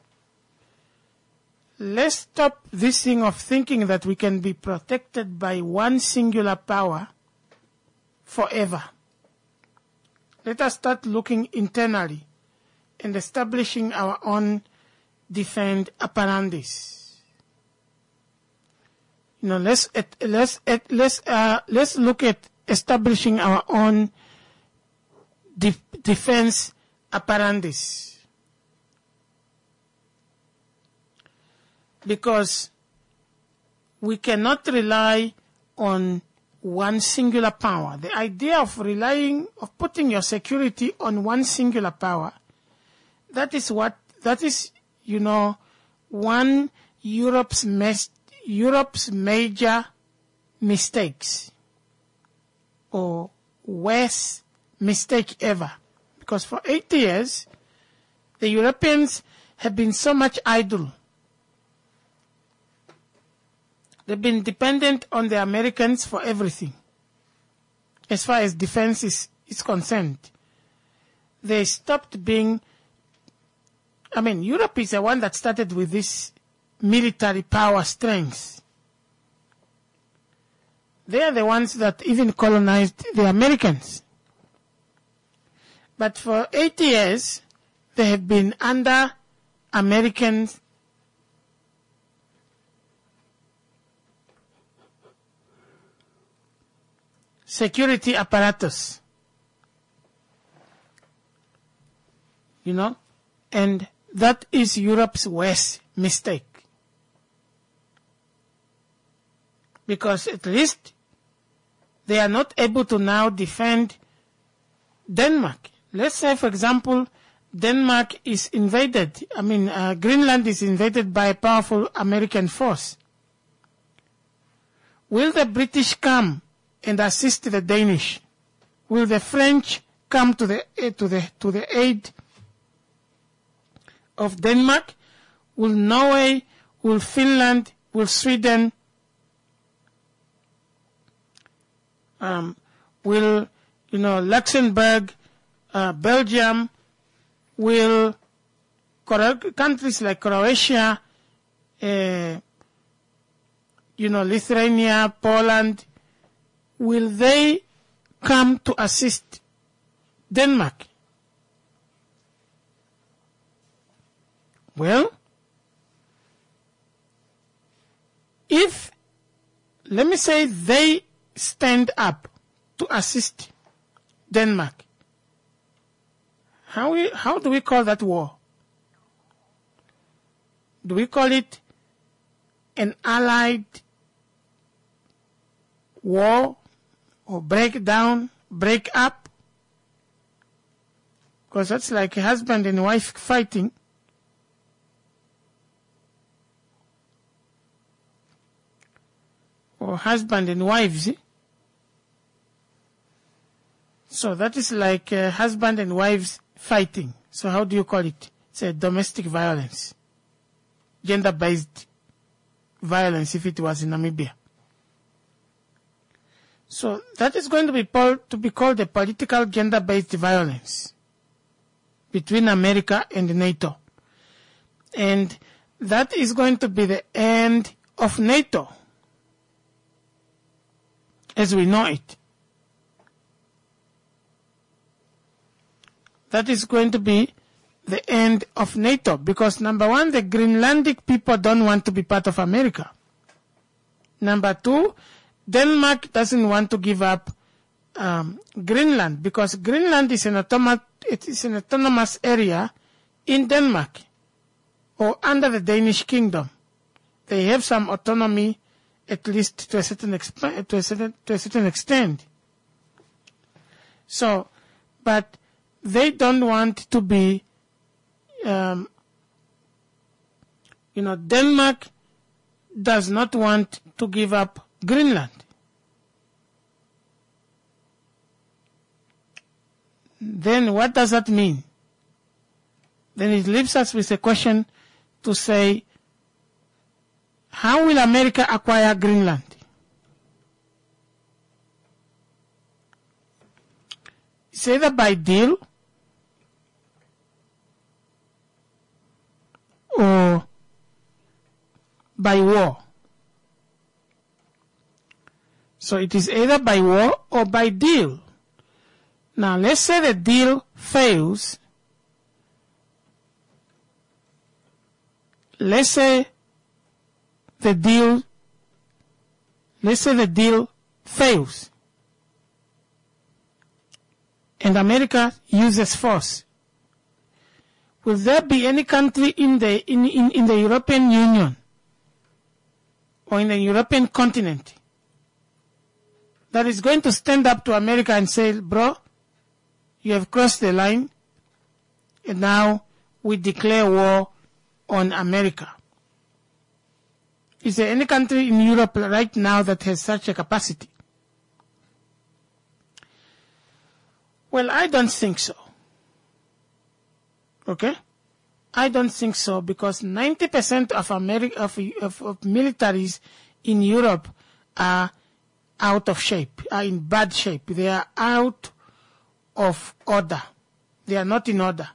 let's stop this thing of thinking that we can be protected by one singular power forever. Let us start looking internally and establishing our own defense apparatus. You know, let's let's let's uh, let's look at establishing our own de- defense apparatus, because we cannot rely on one singular power. The idea of relying, of putting your security on one singular power, that is what, that is, you know, one Europe's mes- Europe's major mistakes, or worst mistake ever. Because for eighty years, the Europeans have been so much idle. They've been dependent on the Americans for everything, as far as defense is, is concerned. They stopped being, I mean, Europe is the one that started with this military power strength. They are the ones that even colonized the Americans. But for eighty years, they have been under American security apparatus, you know, and that is Europe's worst mistake. Because at least they are not able to now defend Denmark. Let's say, for example, Denmark is invaded, I mean, uh, Greenland is invaded by a powerful American force. Will the British come and assist the Danish? Will the French come to the uh, to the to the aid of Denmark? Will Norway, will Finland, will Sweden, um, will you know Luxembourg, uh, Belgium, will countries like Croatia, uh, you know Lithuania, Poland, will they come to assist Denmark? Well, if, let me say, they stand up to assist Denmark, how we, how do we call that war? Do we call it an allied war, or breakdown, break up? Because that's like a husband and wife fighting. Or husband and wives. So that is like uh, husband and wives fighting. So how do you call it? It's a domestic violence. Gender-based violence if it was in Namibia. So that is going to be, pol- to be called a political gender-based violence. between America and NATO. And that is going to be the end of NATO as we know it. That is going to be the end of NATO because, number one, the Greenlandic people don't want to be part of America. Number two, Denmark doesn't want to give up um, Greenland because Greenland is an, automat, it is an autonomous area in Denmark or under the Danish kingdom. They have some autonomy, at least to a certain exp- to a certain to a certain extent. So, but they don't want to be, um, you know, Denmark does not want to give up Greenland. Then what does that mean? Then it leaves us with a question to say, how will America acquire Greenland? It's either by deal or by war. So it is either by war or by deal. Now let's say the deal fails. Let's say the deal, let's say the deal fails. And America uses force. Will there be any country in the, in, in, in the European Union or in the European continent that is going to stand up to America and say, bro, you have crossed the line, and now we declare war on America? Is there any country in Europe right now that has such a capacity? Well, I don't think so. Okay? I don't think so because ninety percent of America, of, of, of militaries in Europe are out of shape, are in bad shape. They are out of order. They are not in order.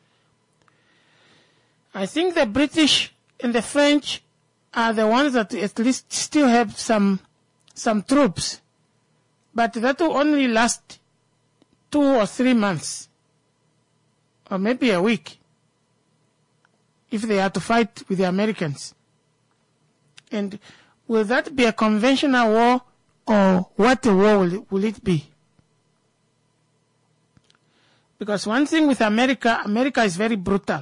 I think the British and the French are the ones that at least still have some some troops, but that will only last two or three months, or maybe a week, if they are to fight with the Americans. And will that be a conventional war, or what a war will it, will it be? Because one thing with America, America is very brutal.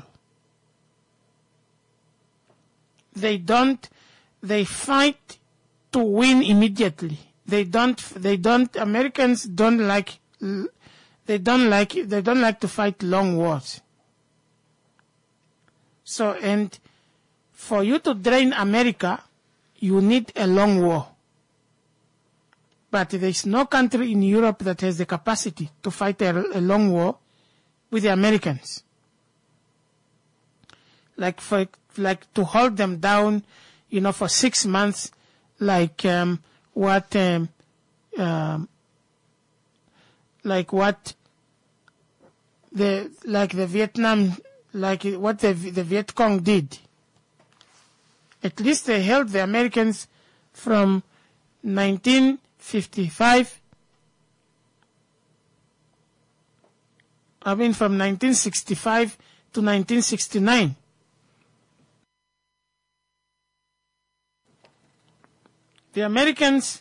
They don't, they fight to win immediately. They don't, they don't, Americans don't like, they don't like, they don't like to fight long wars. So, and for you to drain America, you need a long war. But there is no country in Europe that has the capacity to fight a, a long war with the Americans. Like for, like to hold them down, you know, for six months, like um, what, um, um, like what the like the Vietnam, like what the the Viet Cong did. At least they held the Americans from nineteen fifty-five. I mean, from nineteen sixty-five to nineteen sixty-nine. The Americans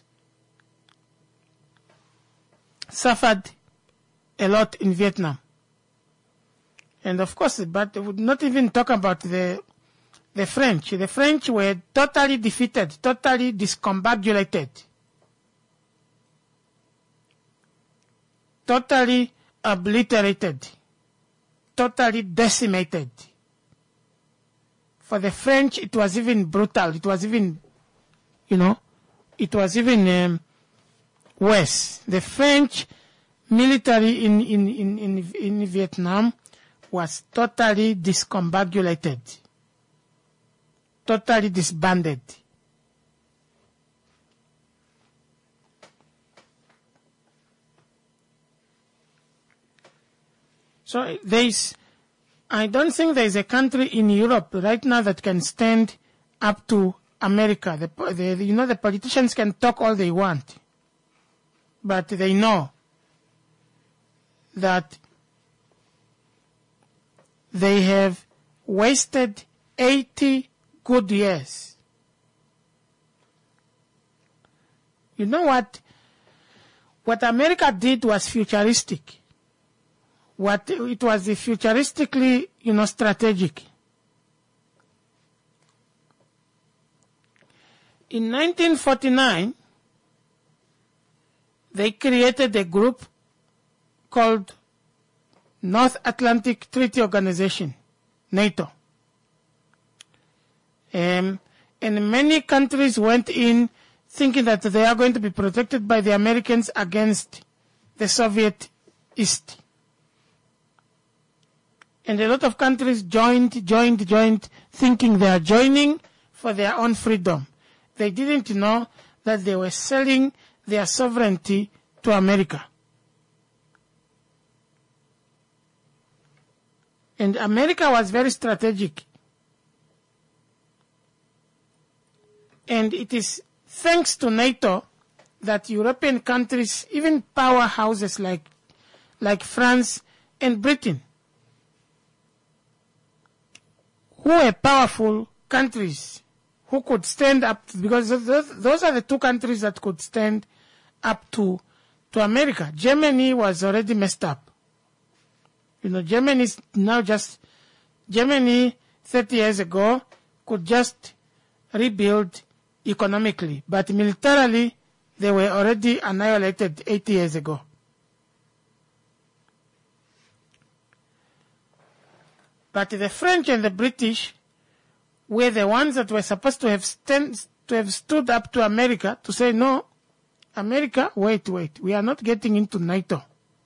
suffered a lot in Vietnam. And of course, but they would not even talk about the the French. The French were totally defeated, totally discombobulated, totally obliterated, totally decimated. For the French, it was even brutal. It was even, you know, it was even um, worse. The French military in, in, in, in, in Vietnam was totally discombobulated, totally disbanded. So there is, I don't think there is a country in Europe right now that can stand up to America. The, po- the, you know, the politicians can talk all they want, but they know that they have wasted eighty good years. You know what? What America did was futuristic. What it was the futuristically, you know, strategic. In nineteen forty-nine, they created a group called North Atlantic Treaty Organization, NATO. Um, and many countries went in thinking that they are going to be protected by the Americans against the Soviet East. And a lot of countries joined, joined, joined, thinking they are joining for their own freedom. They didn't know that they were selling their sovereignty to America. And America was very strategic. And it is thanks to NATO that European countries, even powerhouses like, like France and Britain, who were powerful countries, who could stand up, because those, those are the two countries that could stand up to, to America. Germany was already messed up. You know, Germany is now just, Germany thirty years ago could just rebuild economically, but militarily they were already annihilated eighty years ago. But the French and the British were the ones that were supposed to have stand, to have stood up to America to say, no, America, wait, wait, we are not getting into NATO.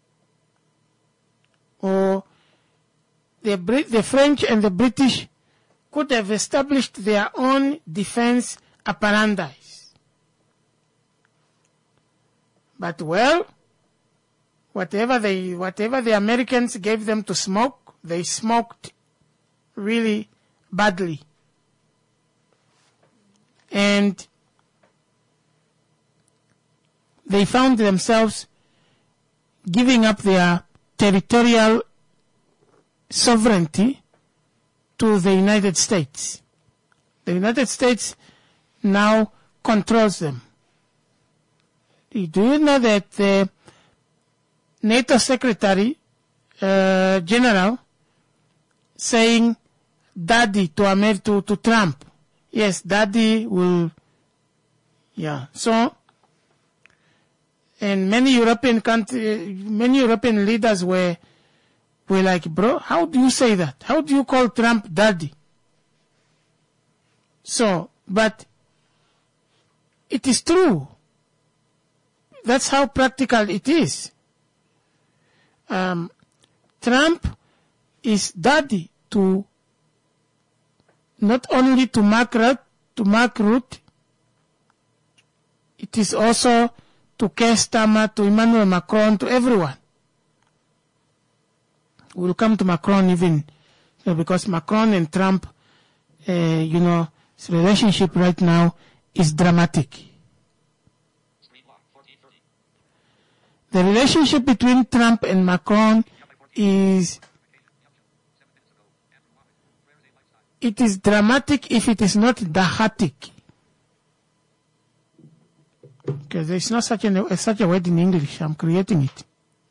Or the, Brit- the French and the British could have established their own defense apparatus. But well, whatever they, whatever the Americans gave them to smoke, they smoked really badly. And they found themselves giving up their territorial sovereignty to the United States. The United States now controls them. Do you know that the NATO Secretary uh, General saying daddy to Amer to, to Trump? Yes, daddy will, yeah. So, and many European country, many European leaders were, were like, bro, how do you say that? How do you call Trump daddy? So, but it is true. That's how practical it is. Um, Trump is daddy to not only to Mark Rutte, to Mark Rutte, it is also to Keir Starmer, to Emmanuel Macron, to everyone. We'll come to Macron even, you know, because Macron and Trump, uh, you know, his relationship right now is dramatic. The relationship between Trump and Macron is, it is dramatic if it is not dahatic. Because there's not such a, such a word in English. I'm creating it.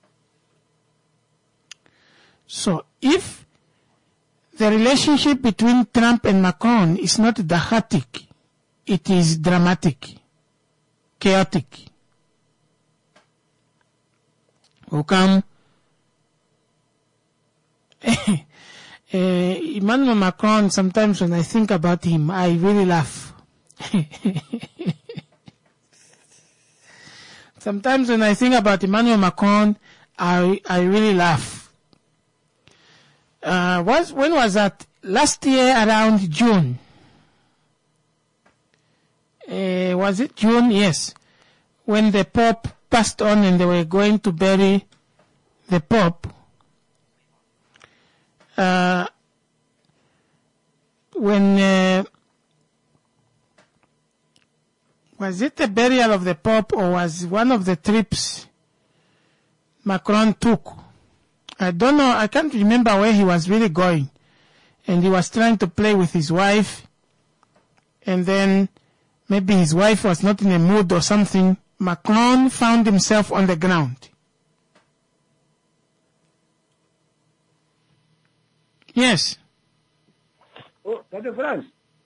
So if the relationship between Trump and Macron is not dahatic, it is dramatic, chaotic. How come? uh, Emmanuel Macron, sometimes when I think about him, I really laugh. Sometimes when I think about Emmanuel Macron, I I really laugh. Uh, was, when was that? Last year around June. Uh, was it June? Yes. When the Pope passed on and they were going to bury the Pope, uh, when uh, was it the burial of the Pope or was one of the trips Macron took? I don't know. I can't remember where he was really going. And he was trying to play with his wife. And then maybe his wife was not in a mood or something. Macron found himself on the ground. Yes. Oh, Tate France.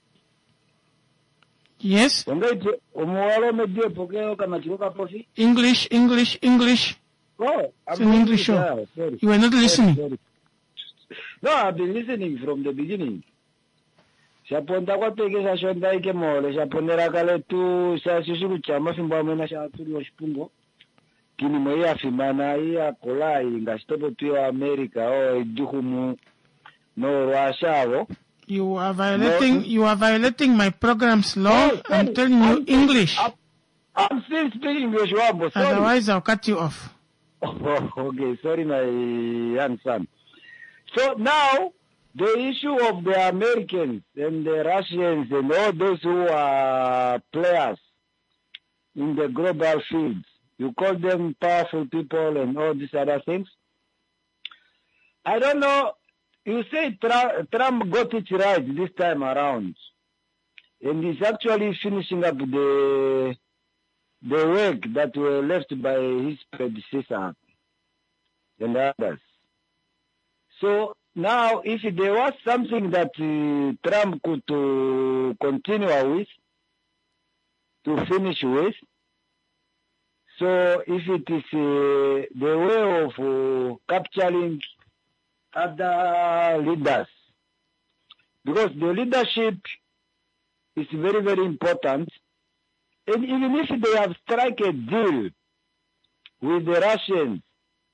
Yes. Ungaiti umuwala umedie pokeo kama chiruka pofi? English, English, English. Oh, It's an English show. Yeah, sorry. You were not listening. Sorry. No, I've been listening from the beginning. Shaponda kwa peke sa shonda ike mole, shapondera kale tu sa shisuru chama fimbo amena sha turi wa shipungo. Kini mwe afimana iya kolai nga stopo tuyo Amerika o idukumu no rwashavo. You are violating, No. you are violating my program's law. No, I'm sorry. telling you I'm- English. I'm, I'm still speaking English, Wambo, sorry. Otherwise I'll cut you off. Oh, okay, sorry, my young son. So now, the issue of the Americans and the Russians and all those who are players in the global fields, you call them powerful people and all these other things. I don't know. You say Tra- Trump got it right this time around, and he's actually finishing up the the work that were left by his predecessor and others. So now, if there was something that uh, Trump could uh, continue with, to finish with, so if it is uh, the way of uh, capturing other leaders, because the leadership is very, very important. And even if they have struck a deal with the Russians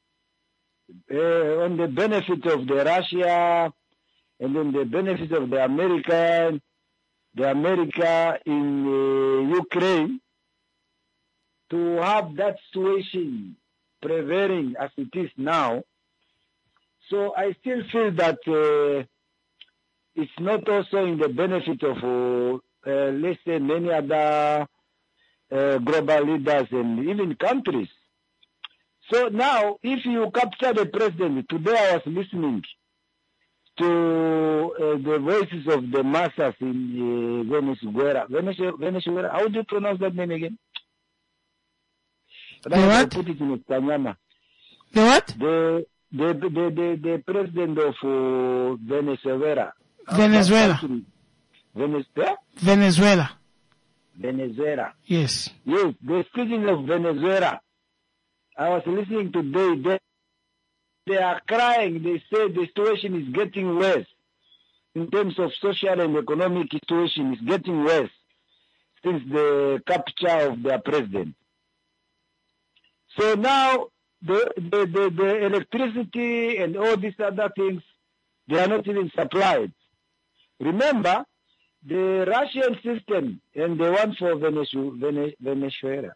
uh, on the benefit of the Russia and on the benefit of the American, the America in uh, Ukraine, to have that situation prevailing as it is now. So I still feel that uh, it's not also in the benefit of, uh, uh, let's say, many other uh, global leaders and even countries. So now, if you capture the president, today I was listening to uh, the voices of the masses in uh, Venezuela. Venezuela. Venezuela. How do you pronounce that name again? The what? Put it in Espanyama. The what? The the the the, the president of uh, Venezuela. Venezuela. Venezuela. Venezuela. Venezuela. Yes. Yes, the speaking of Venezuela. I was listening today. They, they are crying. They say the situation is getting worse in terms of social and economic situation. Is getting worse since the capture of their president. So now the, the, the, the electricity and all these other things, they are not even supplied. Remember, the Russian system and the one for Venezuela, Venezuela,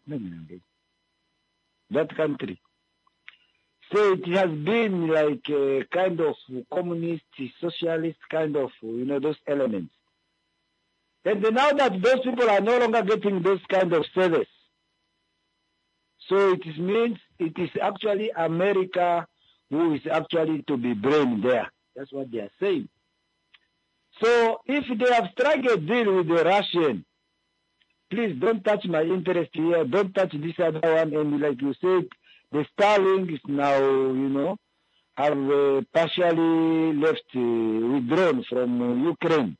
that country. So it has been like a kind of communist, socialist kind of, you know, those elements. And then now that those people are no longer getting those kind of service, so it is means it is actually America who is actually to be blamed there. That's what they are saying. So if they have struck a deal with the Russian, please don't touch my interest here, don't touch this other one. And like you said, the Starlink is now, you know, have uh, partially left, uh, withdrawn from uh, Ukraine.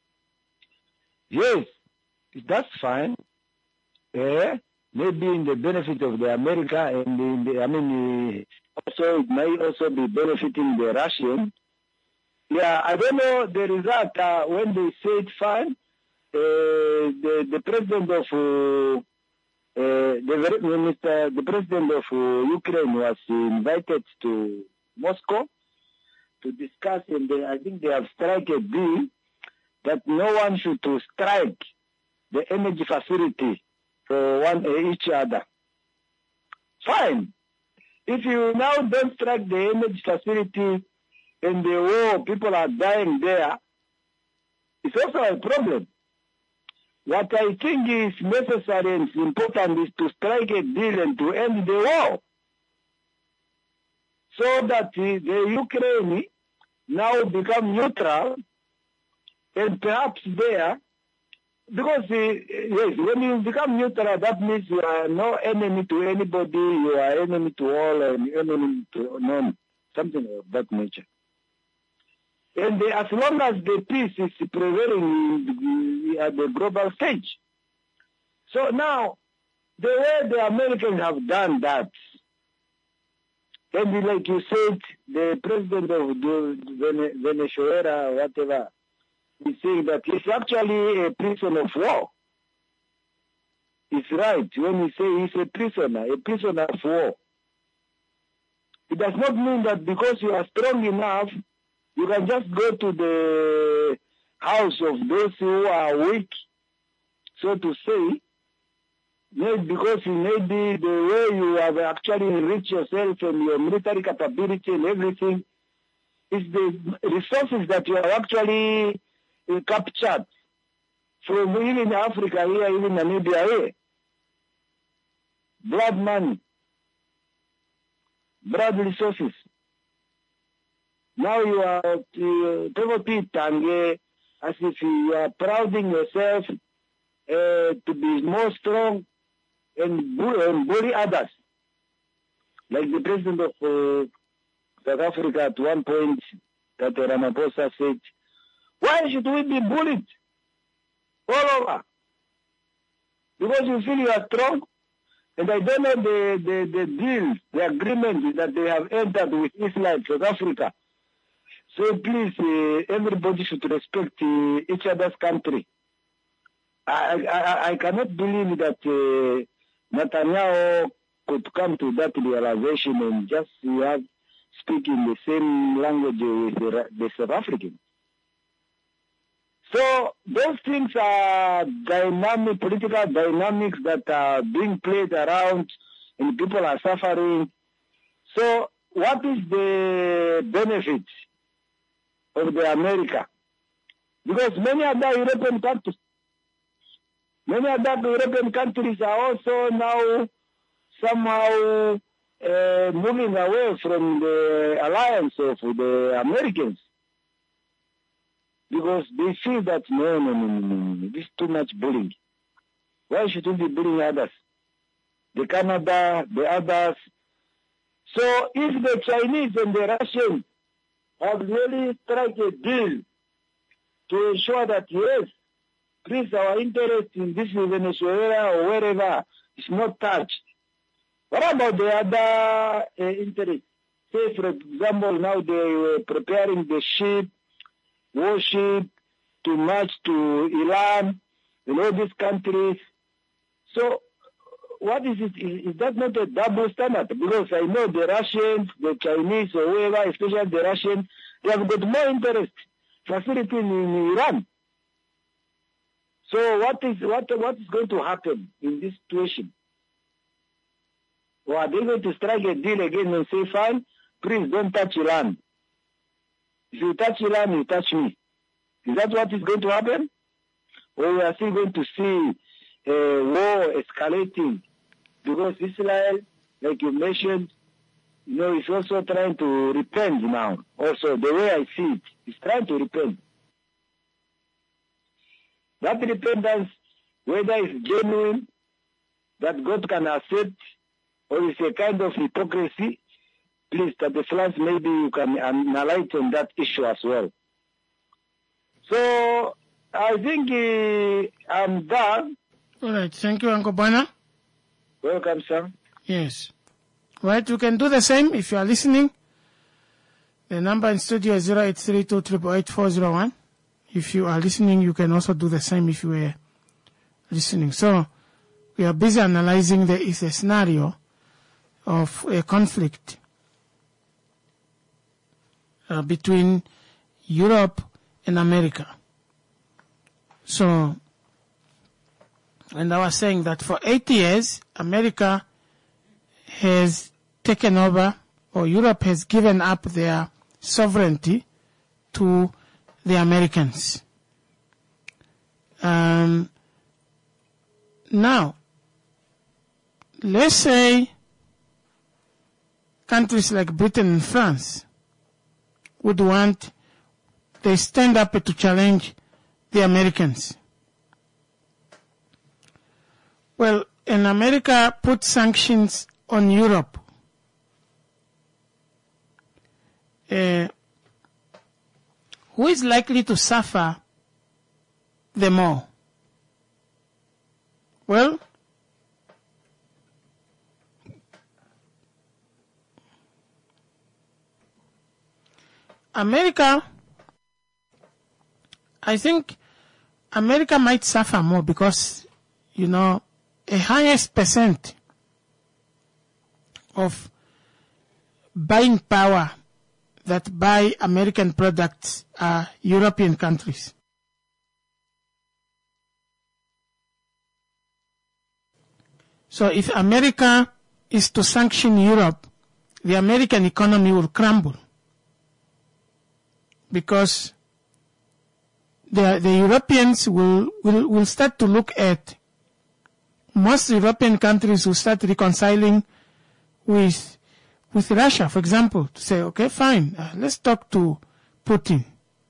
Yes, that's fine. Eh? Maybe in the benefit of the America and in the, I mean, uh, also it may also be benefiting the Russian. Yeah, I don't know the result uh, when they said fine. Uh, the the president of uh, uh, the minister, the president of uh, Ukraine was invited to Moscow to discuss, and they, I think they have struck a deal that no one should to strike the energy facility for one uh, each other. Fine. If you now don't strike the energy facility and the war, people are dying there, it's also a problem. What I think is necessary and important is to strike a deal and to end the war, so that the Ukraine now become neutral, and perhaps there, because uh, yes, when you become neutral, that means you are no enemy to anybody, you are enemy to all and enemy to none, something of that nature. And uh, as long as the peace is prevailing at the global stage. So now, the way the Americans have done that, and like you said, the president of the Venezuela, whatever, is saying that he's actually a prisoner of war. It's right when he say he's a prisoner, a prisoner of war. It does not mean that because you are strong enough, you can just go to the house of those who are weak, so to say, maybe because maybe the way you have actually enriched yourself and your military capability and everything is the resources that you have actually uh, captured from even Africa here, even Namibia here. Blood money, blood resources. Now you are poverty uh, as if you are prouding yourself uh, to be more strong and, bu- and bully others. Like the president of uh, South Africa at one point, that Ramaphosa said, why should we be bullied all over? Because you feel you are strong. And I don't know the, the, the deal, the agreement that they have entered with Islam, South Africa. So please, uh, everybody should respect uh, each other's country. I, I, I cannot believe that uh, Netanyahu could come to that realization and just uh, have speaking the same language with the, the South Africans. So those things are dynamic, political dynamics that are being played around and people are suffering. So what is the benefit of the America? Because many other European countries, many other European countries are also now somehow uh, moving away from the alliance of the Americans. Because they feel that, no, no, no, no, no, no, this is too much bullying. Why should we be bullying others? The Canada, the others. So if the Chinese and the Russians have really struck a deal to ensure that, yes, please, our interest in this Venezuela or wherever is not touched. What about the other uh, interests? Say, for example, now they were preparing the ship, warship to march to Iran and all these countries. So what is it? Is, is that not a double standard? Because I know the Russians, the Chinese, or whoever, especially the Russians, they have got more interest facilitating in Iran. So what is what what is going to happen in this situation? Or are they going to strike a deal again and say, fine, please don't touch Iran? If you touch Iran, you touch me. Is that what is going to happen? Or we are still going to see a war escalating? Because Israel, like you mentioned, you know, is also trying to repent now. Also, the way I see it, it's trying to repent. That repentance, whether it's genuine, that God can accept, or it's a kind of hypocrisy, please, that the France, maybe you can enlighten that issue as well. So, I think uh, I'm done. All right. Thank you, Uncle Bana. Welcome, sir. Yes. Right. You can do the same if you are listening. The number in studio is zero eight three two eight eight eight four zero one. If you are listening, you can also do the same if you were listening. So, we are busy analyzing the is a scenario of a conflict Uh, between Europe and America. So, and I was saying that for eighty years, America has taken over, or Europe has given up their sovereignty to the Americans. Um, now, let's say countries like Britain and France would want, they stand up to challenge the Americans. Well, and America put sanctions on Europe. Uh, who is likely to suffer the more? Well, America, I think America might suffer more because, you know, a highest percent of buying power that buy American products are European countries. So if America is to sanction Europe, the American economy will crumble because the, the Europeans will, will, will start to look at, most European countries will start reconciling with with Russia, for example, to say, okay, fine, uh, let's talk to Putin.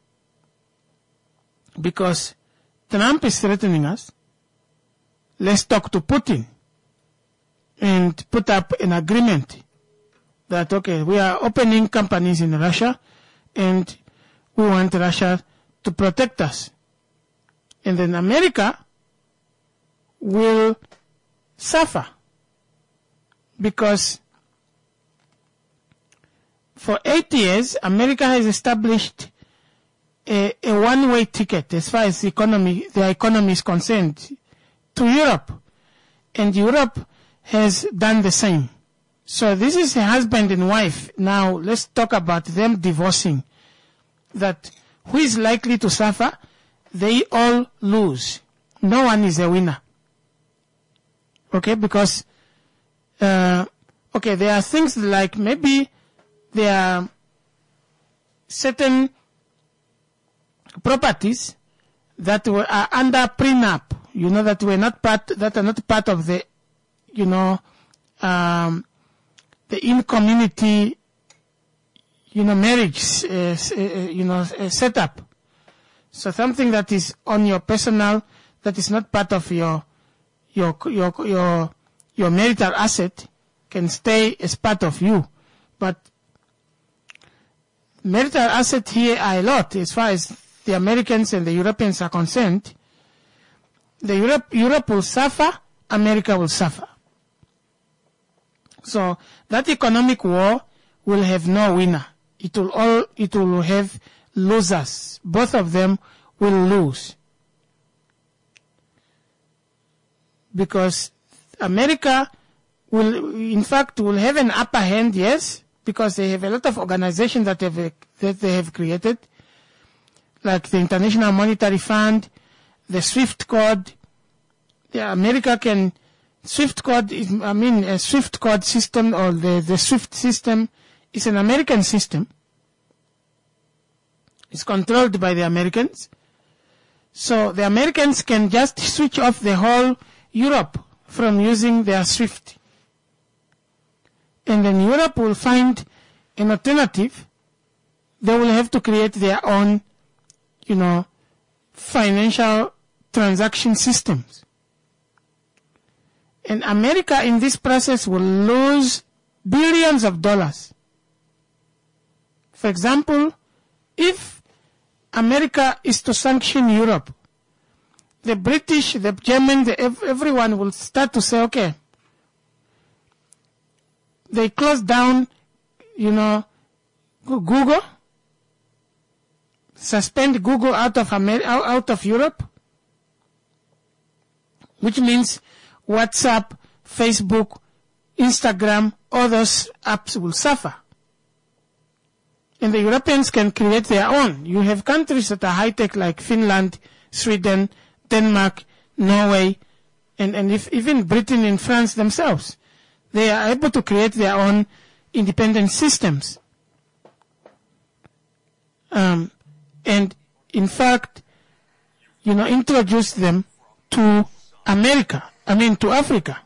Because Trump is threatening us. Let's talk to Putin and put up an agreement that, okay, we are opening companies in Russia and we want Russia to protect us. And then America will suffer because for eight years, America has established a, a one-way ticket as far as the economy, the economy is concerned to Europe. And Europe has done the same. So this is a husband and wife. Now let's talk about them divorcing. That who is likely to suffer? They all lose. No one is a winner. Okay, because, uh, okay, there are things like maybe there are certain properties that were are under prenup, you know, that were not part, that are not part of the, you know, um, the in-community, you know, marriage, uh, uh, you know, uh, setup. So something that is on your personal, that is not part of your, your, your, your, your marital asset can stay as part of you. But marital assets here are a lot as far as the Americans and the Europeans are concerned. The Europe, Europe will suffer, America will suffer. So that economic war will have no winner. It will all, it will have losers. Both of them will lose. Because America will, in fact, will have an upper hand, yes, because they have a lot of organizations that, have, that they have created, like the International Monetary Fund, the SWIFT code. Yeah, America can, SWIFT code is, I mean, a SWIFT code system or the, the SWIFT system is an American system. It's controlled by the Americans. So the Americans can just switch off the whole Europe from using their SWIFT. And then Europe will find an alternative. They will have to create their own, you know, financial transaction systems. And America in this process will lose billions of dollars. For example, if America is to sanction Europe, the British, the German, the, everyone will start to say, okay, they close down, you know, Google, suspend Google out of America, out of Europe, which means WhatsApp, Facebook, Instagram, all those apps will suffer. And the Europeans can create their own. You have countries that are high-tech like Finland, Sweden, Denmark, Norway, and, and if, even Britain and France themselves. They are able to create their own independent systems. um, and in fact, you know, introduce them to America, I mean to Africa.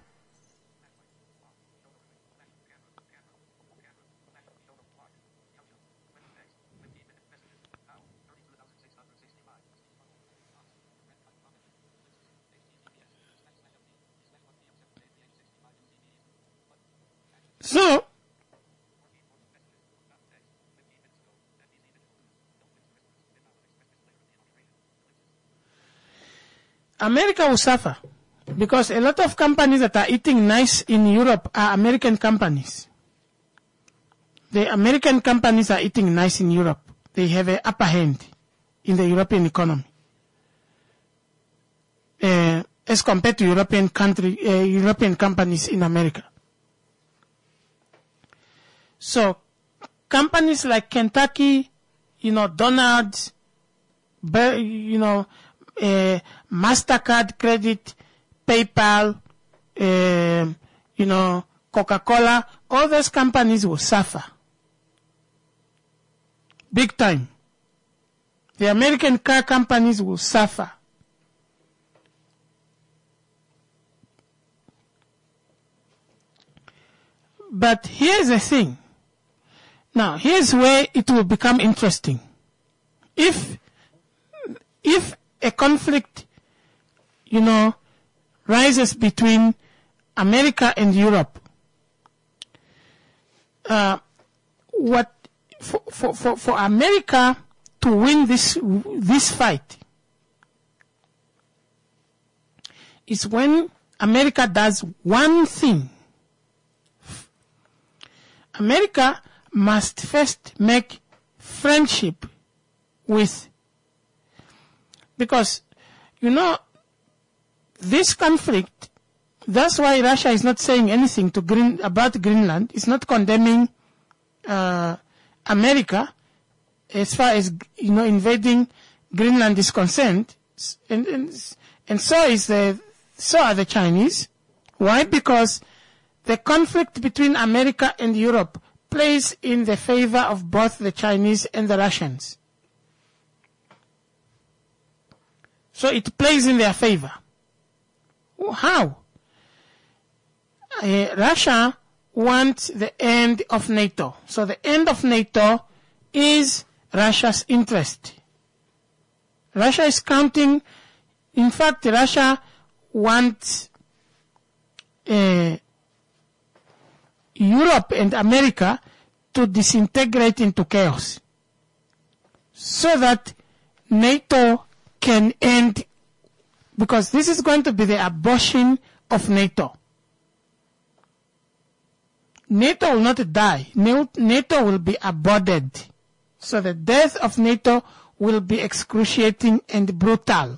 So, America will suffer because a lot of companies that are eating nice in Europe are American companies. The American companies are eating nice in Europe. They have an upper hand in the European economy uh, as compared to European country, uh, European companies in America. So, companies like Kentucky, you know, Donald's, you know, uh, MasterCard credit, PayPal, uh, you know, Coca-Cola, all those companies will suffer. Big time. The American car companies will suffer. But here's the thing. Now, here's where it will become interesting. If, if a conflict, you know, rises between America and Europe, uh, what, for, for, for, for America to win this, this fight is when America does one thing. America must first make friendship with, because, you know, this conflict, that's why Russia is not saying anything to Green, about Greenland. It's not condemning uh, America as far as, you know, invading Greenland is concerned. And, and, and so is the, so are the Chinese. Why? Because the conflict between America and Europe plays in the favor of both the Chinese and the Russians. So it plays in their favor. How? Uh, Russia wants the end of NATO. So the end of NATO is Russia's interest. Russia is counting, in fact, Russia wants uh, Europe and America to disintegrate into chaos so that NATO can end, because this is going to be the abortion of NATO. NATO will not die. NATO will be aborted. So the death of NATO will be excruciating and brutal.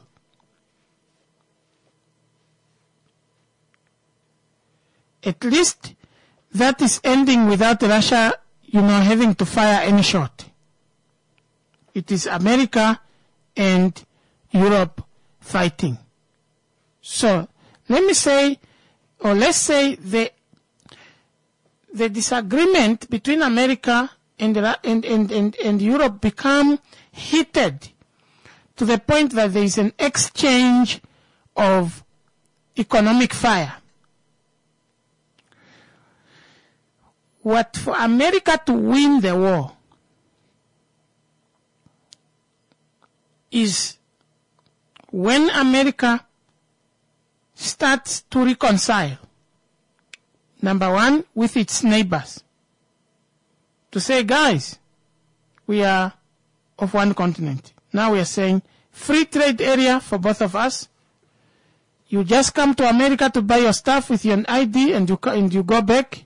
At least that is ending without Russia, you know, having to fire any shot. It is America and Europe fighting. So, let me say, or let's say the, the disagreement between America and, and, and, and, and Europe become heated to the point that there is an exchange of economic fire. What for America to win the war is when America starts to reconcile, number one, with its neighbors. To say, guys, we are of one continent. Now we are saying free trade area for both of us. You just come to America to buy your stuff with your I D and you, and you go back.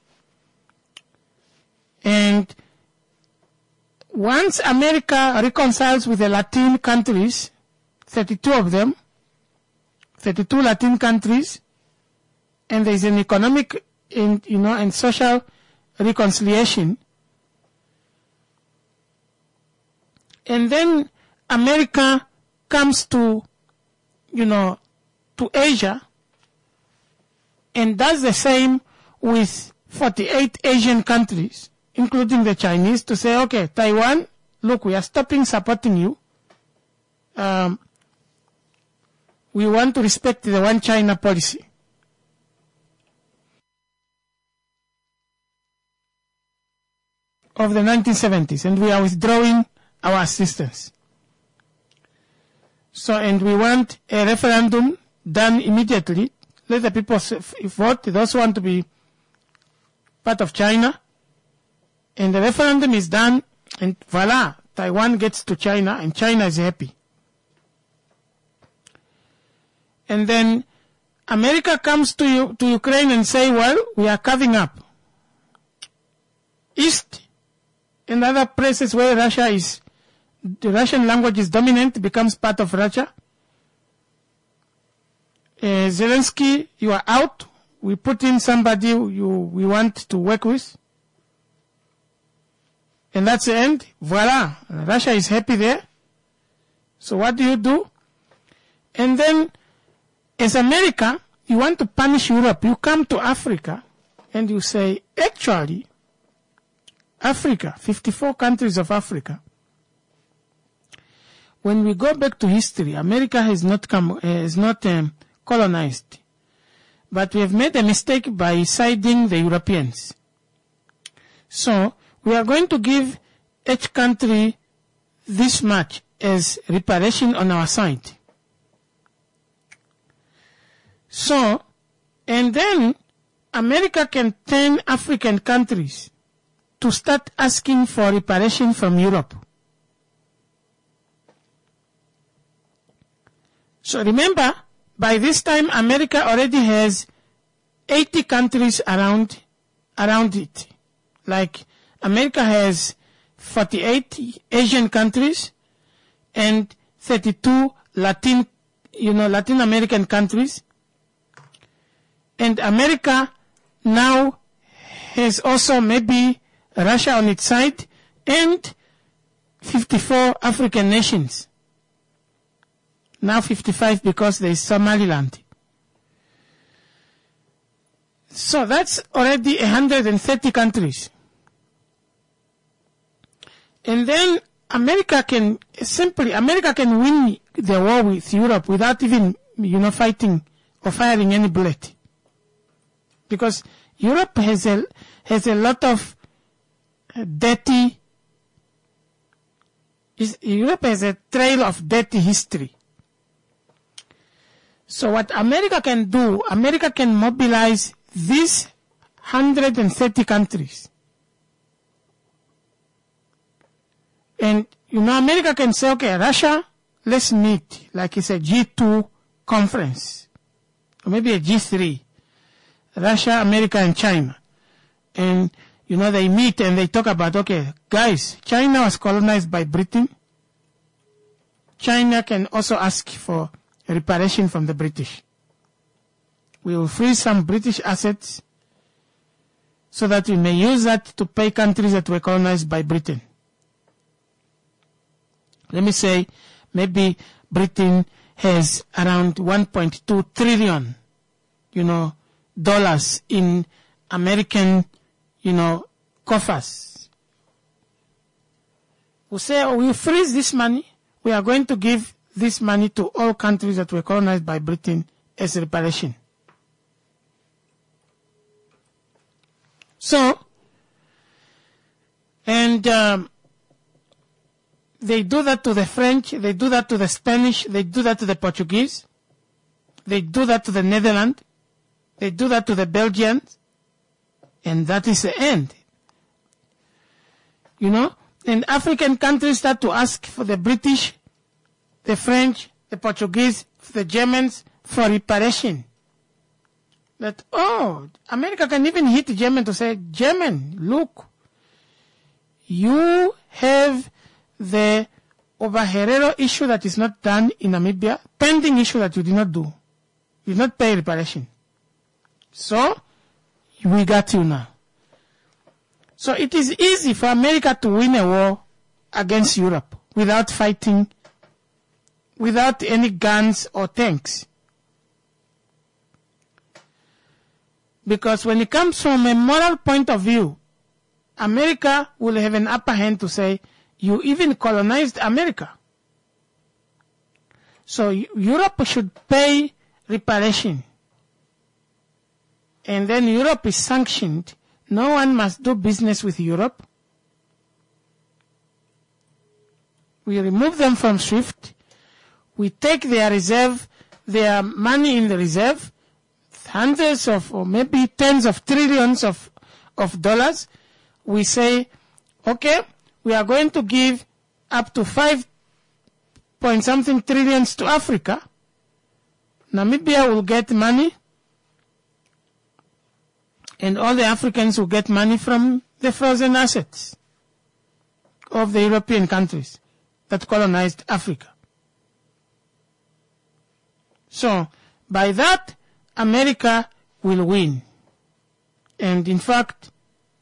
And once America reconciles with the Latin countries, thirty-two of them, thirty-two Latin countries, and there is an economic and, you know, and social reconciliation, and then America comes to, you know, to Asia and does the same with forty-eight Asian countries, including the Chinese, to say, okay, Taiwan, look, we are stopping supporting you. Um, we want to respect the one China policy. Of the nineteen seventies, and we are withdrawing our assistance. So, and we want a referendum done immediately. Let the people vote, those who want to be part of China. And the referendum is done, and voila, Taiwan gets to China, and China is happy. And then America comes to, you, to Ukraine and say, well, we are carving up. East and other places where Russia is, the Russian language is dominant, becomes part of Russia. Uh, Zelensky, you are out. We put in somebody you, we want to work with. And that's the end. Voila. Russia is happy there. So what do you do? And then, as America, you want to punish Europe. You come to Africa and you say, actually, Africa, fifty-four countries of Africa. When we go back to history, America has not come, uh, has not um, colonized, but we have made a mistake by siding the Europeans. So we are going to give each country this much as reparation on our side. So, and then America can turn African countries to start asking for reparation from Europe. So remember, by this time, America already has eighty countries around, around it. Like, America has forty-eight Asian countries and thirty-two Latin, you know, Latin American countries. And America now has also maybe Russia on its side and fifty-four African nations. Now fifty-five because there is Somaliland. So that's already one hundred thirty countries. And then America can simply, America can win the war with Europe without even, you know, fighting or firing any bullet. Because Europe has a, has a lot of dirty, is, Europe has a trail of dirty history. So what America can do, America can mobilize these one hundred thirty countries. And, you know, America can say, okay, Russia, let's meet, like it's a G two conference, or maybe a G three. Russia, America, and China. And, you know, they meet and they talk about, okay, guys, China was colonized by Britain. China can also ask for reparation from the British. We will freeze some British assets so that we may use that to pay countries that were colonized by Britain. Let me say, maybe Britain has around one point two trillion, you know, dollars in American, you know, coffers. We say, oh, we freeze this money. We are going to give this money to all countries that were colonized by Britain as reparation. So, and um, they do that to the French, they do that to the Spanish, they do that to the Portuguese, they do that to the Netherlands, they do that to the Belgians, and that is the end. You know, and African countries start to ask for the British, the French, the Portuguese, the Germans for reparation. That, oh, America can even hit German to say, German, look, you have the Obaherero issue that is not done in Namibia, pending issue that you did not do. You did not pay reparation. So, we got you now. So it is easy for America to win a war against Europe without fighting, without any guns or tanks. Because when it comes from a moral point of view, America will have an upper hand to say, You even colonized America. So Europe should pay reparation. And then Europe is sanctioned. No one must do business with Europe. We remove them from SWIFT. We take their reserve, their money in the reserve, hundreds of, or maybe tens of trillions of, of dollars. We say, okay, we are going to give up to five point something trillions to Africa. Namibia will get money, and all the Africans will get money from the frozen assets of the European countries that colonized Africa. So, by that, America will win. And in fact,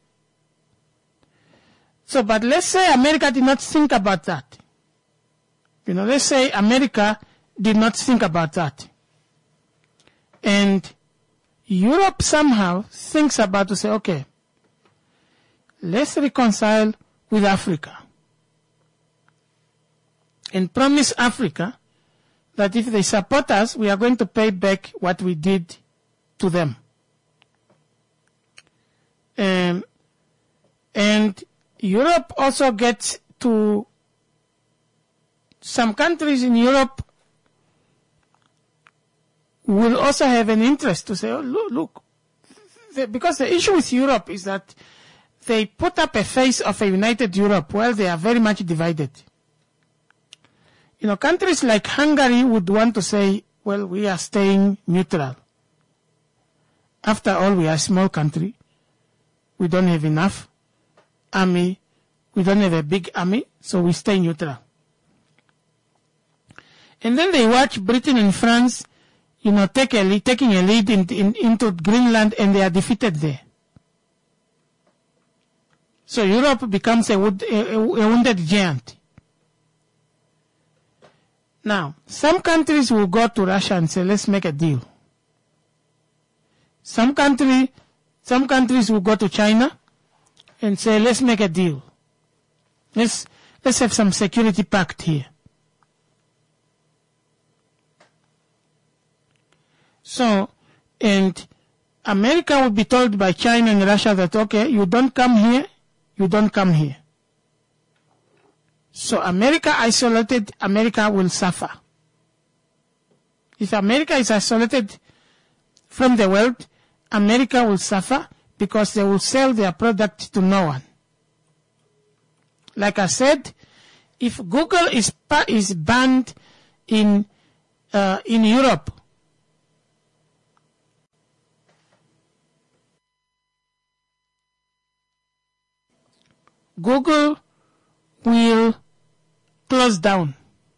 so, but let's say America did not think about that. You know, let's say America did not think about that. And Europe somehow thinks about to say, okay, let's reconcile with Africa. And promise Africa that if they support us, we are going to pay back what we did to them. Um, and Europe also gets to, some countries in Europe will also have an interest to say, oh, look, look. The, because the issue with Europe is that they put up a face of a united Europe while they are very much divided. You know, countries like Hungary would want to say, well, we are staying neutral. After all, we are a small country. We don't have enough army. We don't have a big army, so we stay neutral. And then they watch Britain and France, you know, take a lead, taking a lead in, in, into Greenland, and they are defeated there. So Europe becomes a, wood, a, a wounded giant. Now, some countries will go to Russia and say, let's make a deal. Some country, some countries will go to China and say, let's make a deal. Let's, let's have some security pact here. So, and America will be told by China and Russia that, okay, you don't come here, you don't come here. So America isolated, America will suffer. If America is isolated from the world, America will suffer because they will sell their product to no one. Like I said, if Google is is banned in uh, in Europe, Google will close down.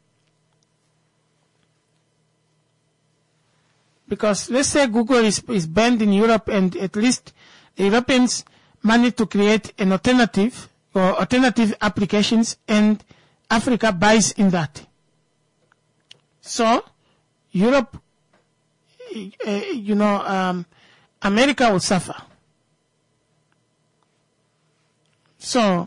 Because let's say Google is, is banned in Europe, and at least the Europeans manage to create an alternative or alternative applications, and Africa buys in that. So Europe, uh, you know, um, America will suffer. So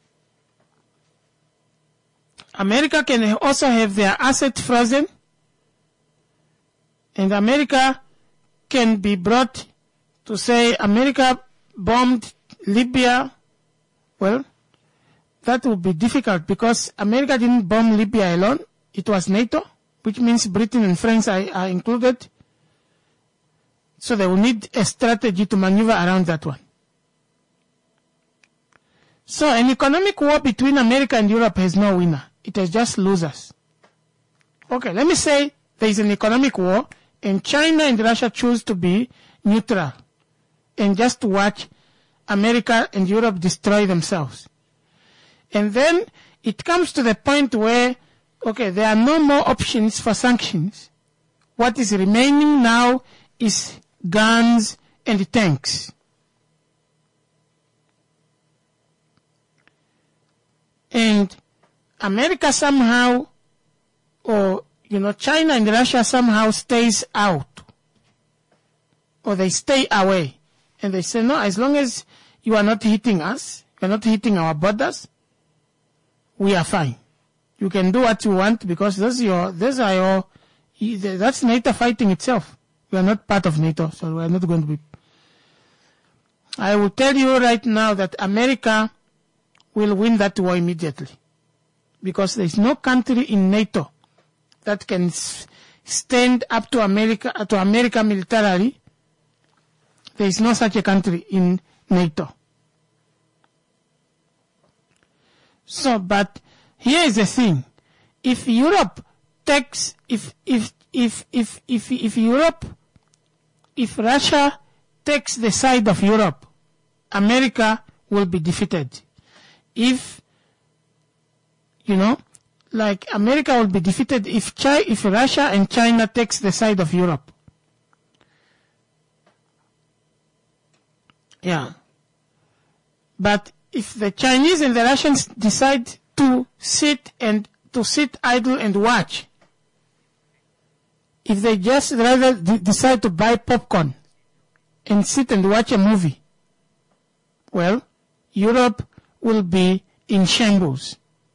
America can also have their assets frozen, and America can be brought to say America bombed Libya. Well, that would be difficult because America didn't bomb Libya alone. It was NATO, which means Britain and France are, are included. So they will need a strategy to maneuver around that one. So an economic war between America and Europe has no winner. It has just losers. Okay, let me say there is an economic war and China and Russia choose to be neutral and just watch America and Europe destroy themselves. And then it comes to the point where, okay, there are no more options for sanctions. What is remaining now is guns and tanks. And America somehow, or, you know, China and Russia somehow stays out. Or they stay away. And they say, no, as long as you are not hitting us, you are not hitting our borders, we are fine. You can do what you want because those your those are your that's NATO fighting itself. We are not part of NATO, so we are not going to be. I will tell you right now that America will win that war immediately because there is no country in NATO that can s- stand up to America to America militarily. There is no such a country in NATO. So, but here is the thing: if Europe takes, if if if if if if Europe, if Russia takes the side of Europe, America will be defeated. If you know, like America will be defeated if Chi- if Russia and China takes the side of Europe. Yeah. But if the Chinese and the Russians decide to sit and to sit idle and watch, if they just rather d- decide to buy popcorn and sit and watch a movie, well, Europe will be in shambles.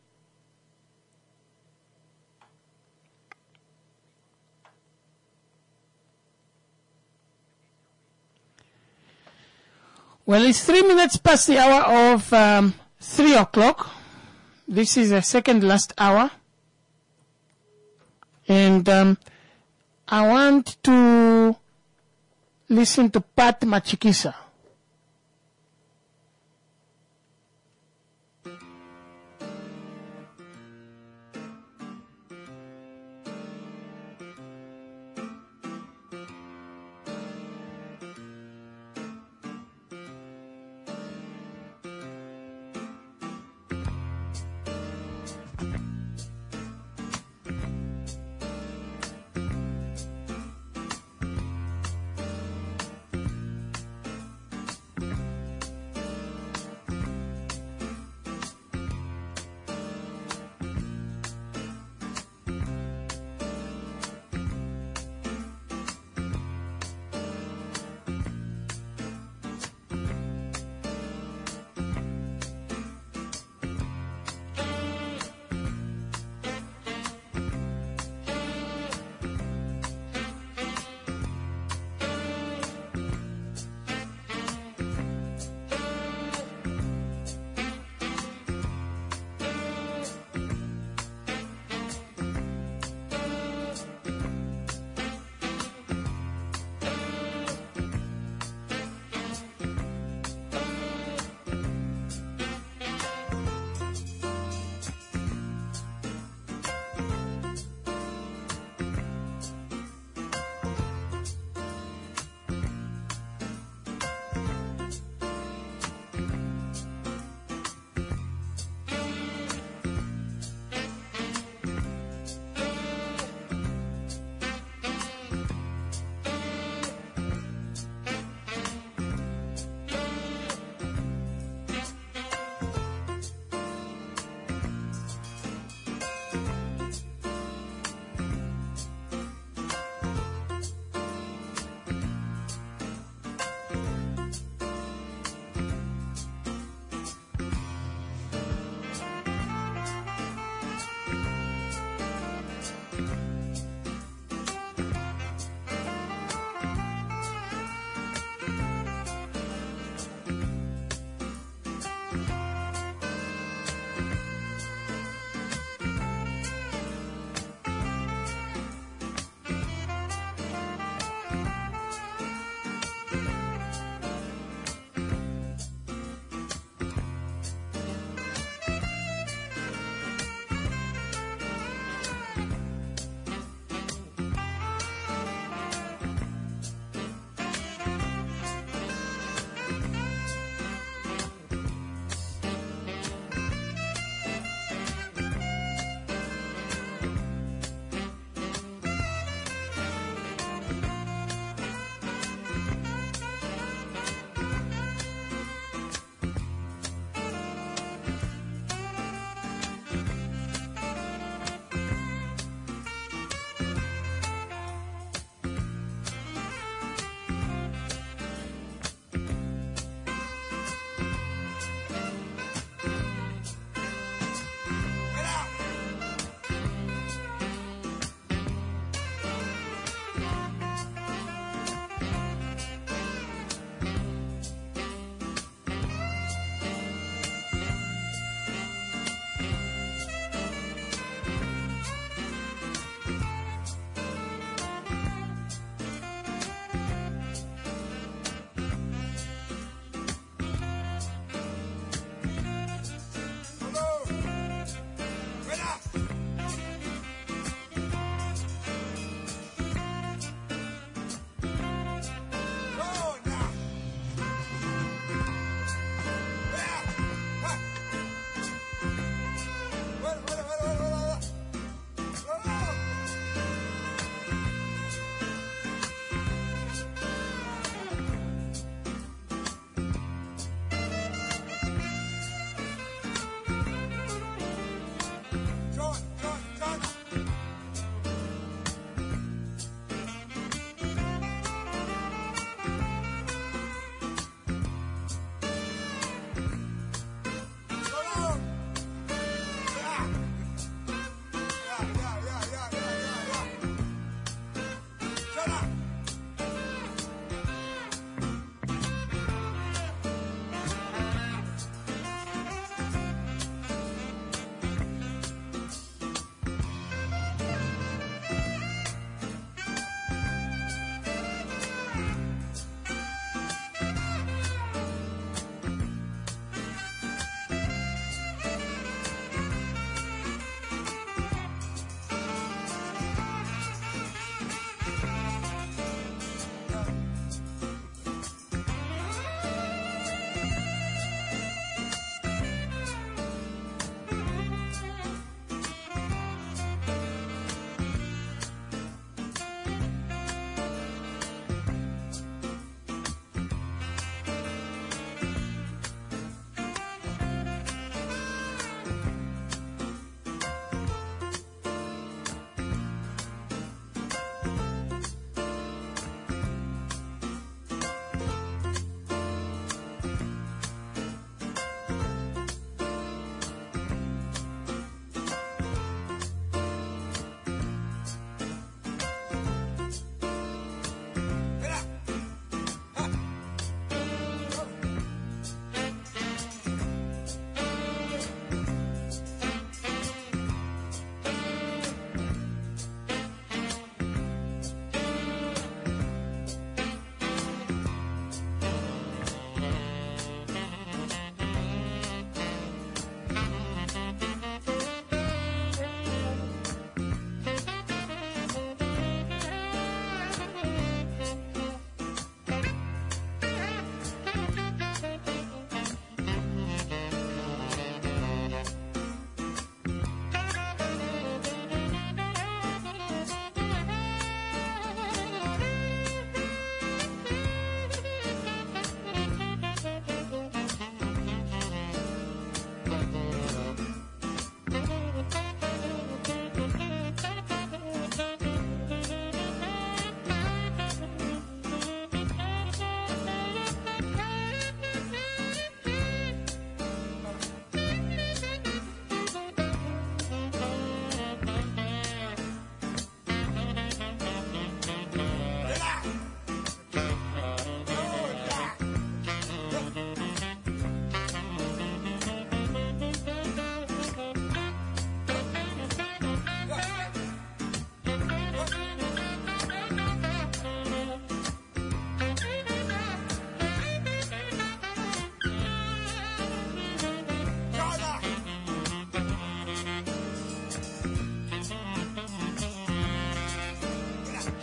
Well, it's three minutes past the hour of um, three o'clock. This is the second last hour. And um, I want to listen to Pat Machikisa.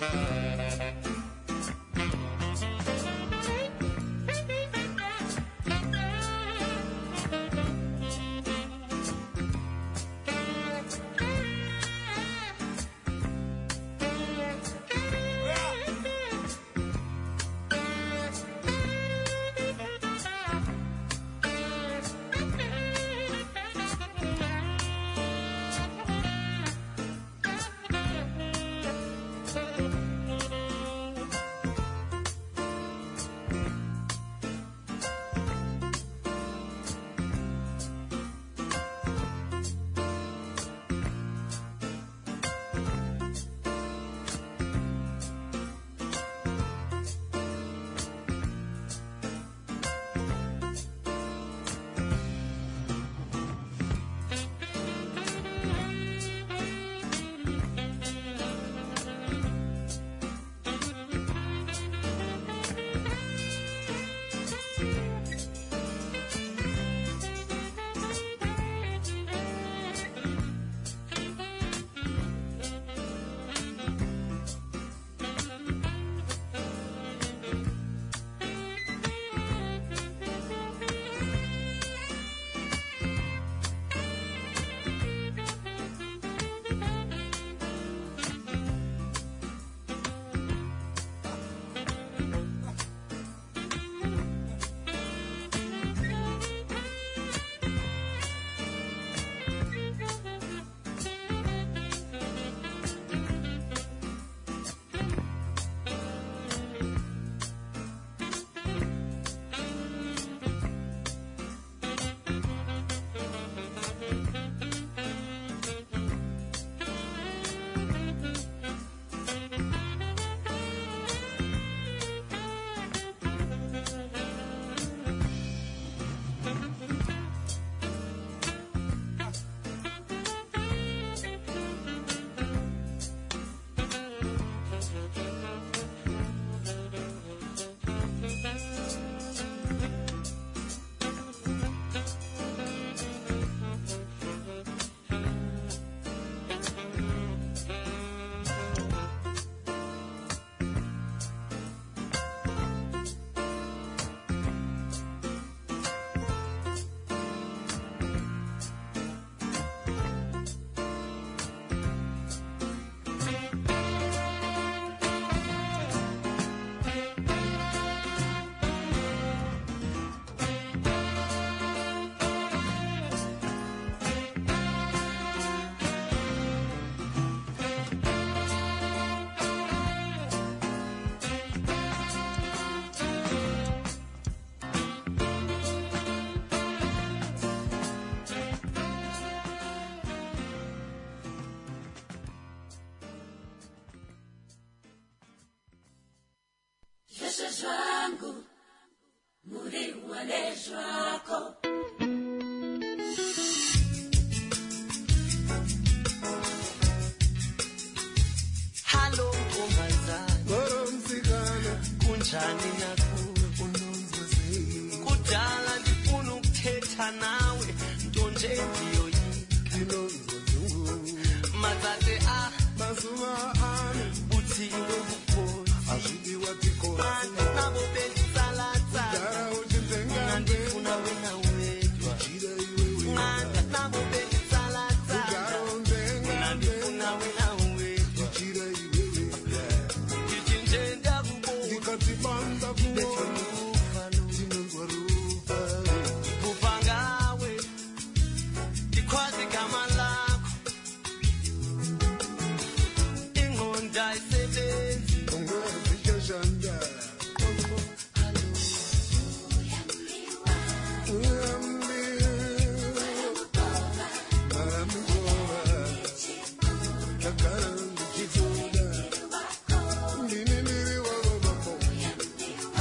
Karanga,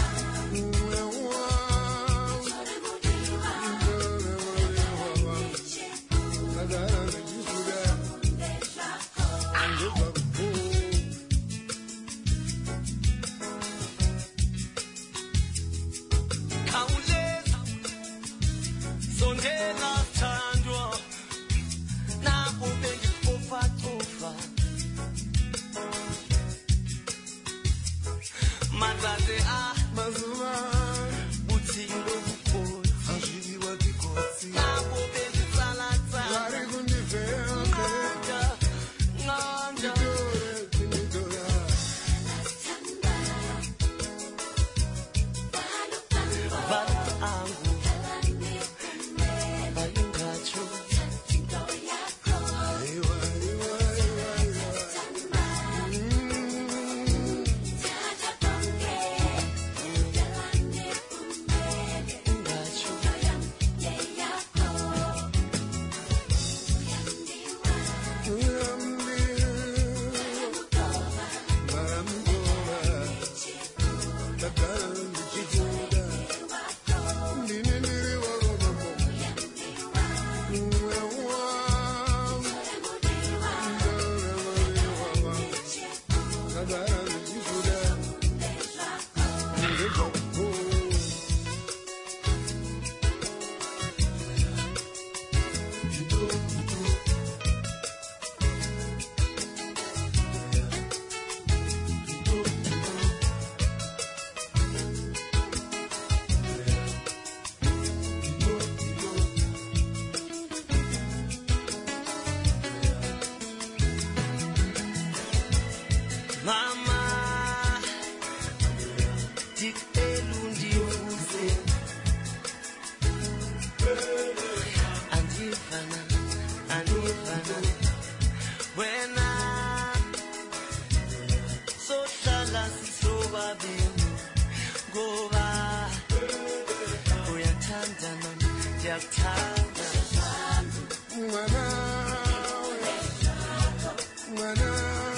Mama, dik elundi uze, andifana, andifana, wena, sohlala sisobabili, ngoba, uyathandana, ndiyakuthanda, mwana, mwana.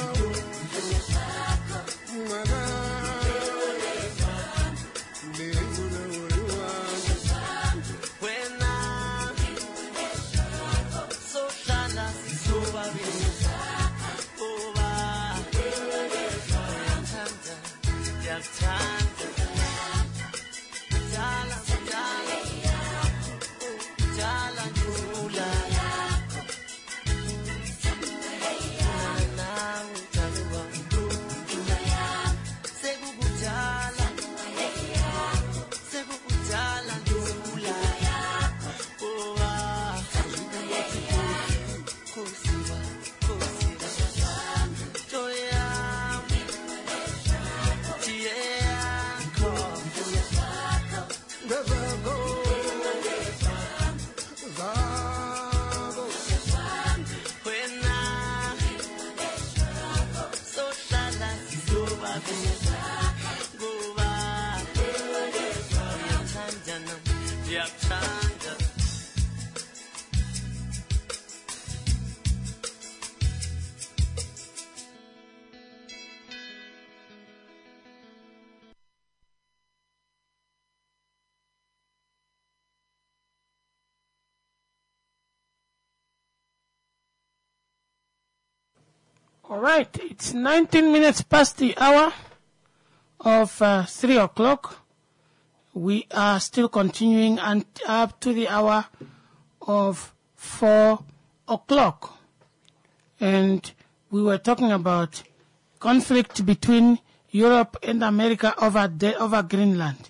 All right, it's nineteen minutes past the hour of uh, three o'clock. We are still continuing and up to the hour of four o'clock. And we were talking about conflict between Europe and America over the, over Greenland.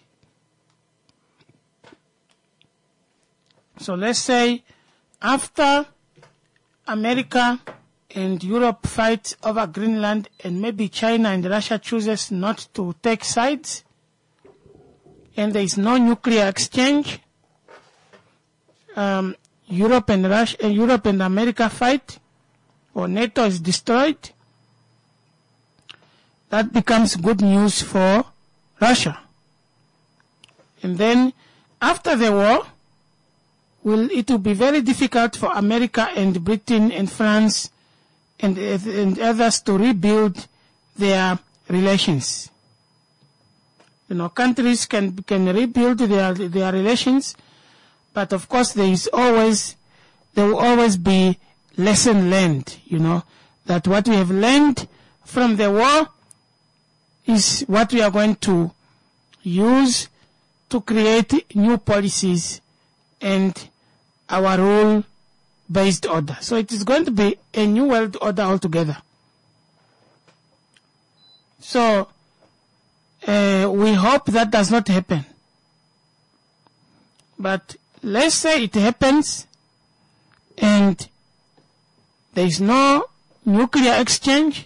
So let's say after America and Europe fight over Greenland, and maybe China and Russia chooses not to take sides, and there is no nuclear exchange, um, Europe and Russia, uh, Europe and America fight, or NATO is destroyed, that becomes good news for Russia. And then after the war, will it will be very difficult for America and Britain and France and, and others to rebuild their relations. You know, countries can can rebuild their their relations, but of course there is always there will always be lesson learned. You know, that what we have learned from the war is what we are going to use to create new policies and our rule-based order. So it is going to be a new world order altogether. So uh, we hope that does not happen. But let's say it happens and there is no nuclear exchange.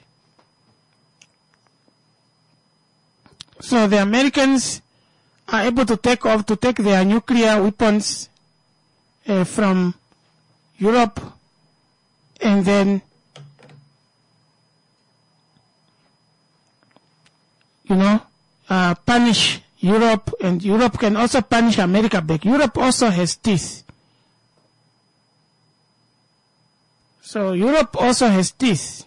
So the Americans are able to take off, to take their nuclear weapons uh, from Europe, and then, you know, uh, punish Europe, and Europe can also punish America back. Europe also has teeth. So Europe also has teeth.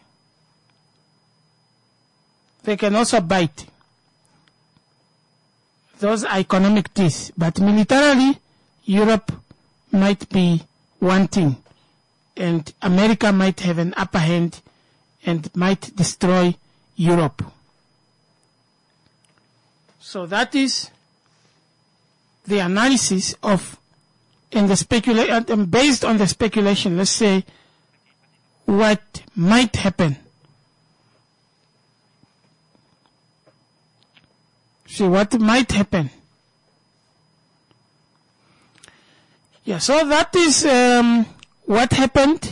They can also bite. Those are economic teeth. But militarily, Europe might be wanting, and America might have an upper hand and might destroy Europe. So that is the analysis of, and the specula- and based on the speculation, let's say, what might happen. See what might happen. Yeah, so that is um, what happened.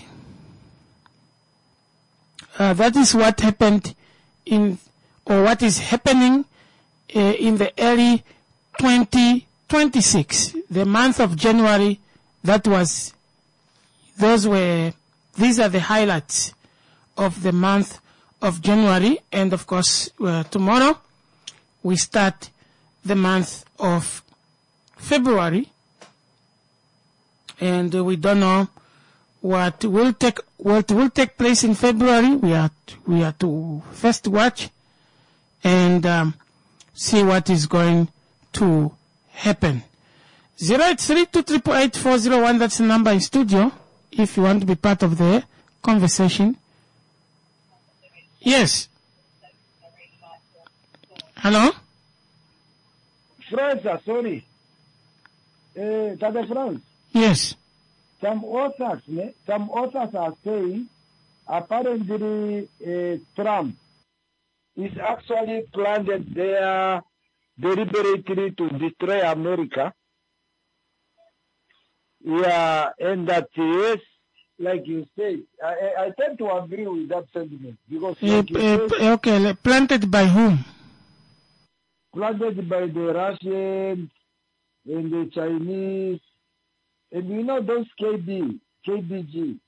Uh, that is what happened in, or what is happening uh, in the early twenty twenty-six, the month of January. That was, those were, these are the highlights of the month of January. And of course, uh, tomorrow we start the month of February. And uh, we don't know what will take what will take place in February. We are we are to first watch and um, see what is going to happen. Zero eight three two triple eight four zero one. That's the number in studio. If you want to be part of the conversation. Yes. Hello. France, uh, sorry. Uh, Tata France. Yes. Some authors, ne, some authors are saying apparently uh, Trump is actually planted there deliberately to destroy America. Yeah, and that yes, like you say, I, I I tend to agree with that sentiment because Uh, like you uh, say, okay. le- Planted by whom? planted by the Russians and the Chinese. And you know those K B, K B G.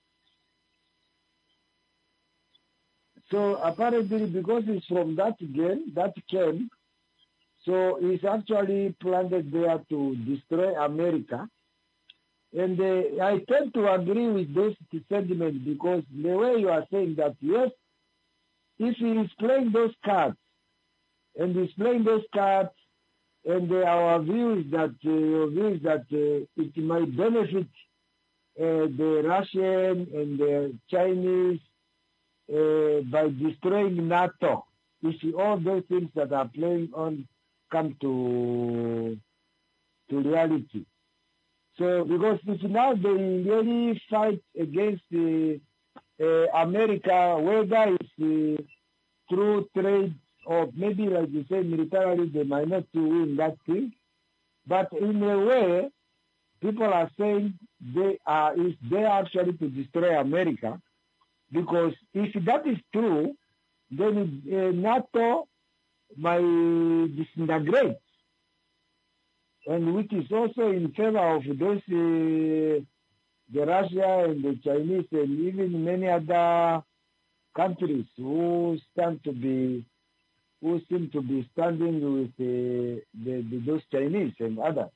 So apparently because it's from that game, that camp, so it's actually planted there to destroy America. And uh, I tend to agree with those sentiments because the way you are saying that, yes, if he is playing those cards, and he's playing those cards, and uh, our view is that uh, your view is that uh, it might benefit uh, the Russian and the Chinese uh, by destroying NATO. If all those things that are playing on come to to reality. So because if now they really fight against uh, uh, America, whether it's uh, through trade or maybe, like you say, militarily, they might not win that thing. But in a way, people are saying they are is they actually to destroy America, because if that is true, then uh, NATO might disintegrate, and which is also in favor of those uh, the Russia and the Chinese and even many other countries who stand to be who seem to be standing with uh, the, the, those Chinese and others.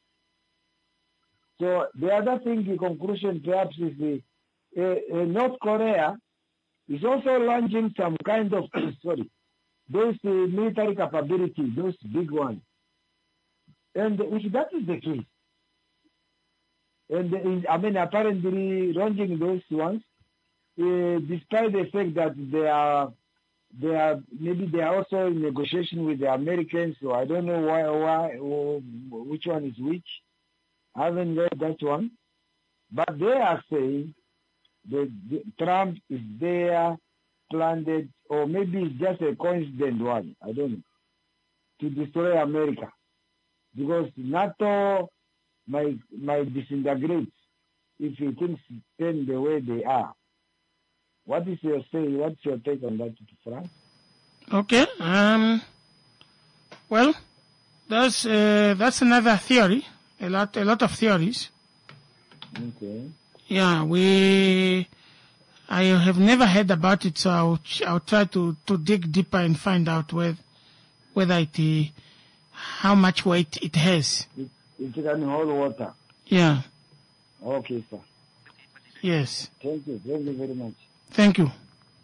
So the other thing, the conclusion perhaps is the uh, uh, North Korea is also launching some kind of, sorry, those uh, military capability, those big ones. And if that is the case, and uh, I mean apparently launching those ones, uh, despite the fact that they are They are maybe they are also in negotiation with the Americans, so I don't know why, why, or which one is which. I haven't read that one, but they are saying that the, Trump is there, planted, or maybe it's just a coincident one. I don't know, to destroy America, because NATO might might disintegrate if things turn the way they are. What is your say? What's your take on that, Frank? Okay. Um. Well, that's uh, that's another theory. A lot, a lot of theories. Okay. Yeah, we. I have never heard about it, so I'll, I'll try to, to dig deeper and find out whether whether it uh, how much weight it has. It, it can hold water. Yeah. Okay, sir. Yes. Thank you. Thank you very much. Thank you.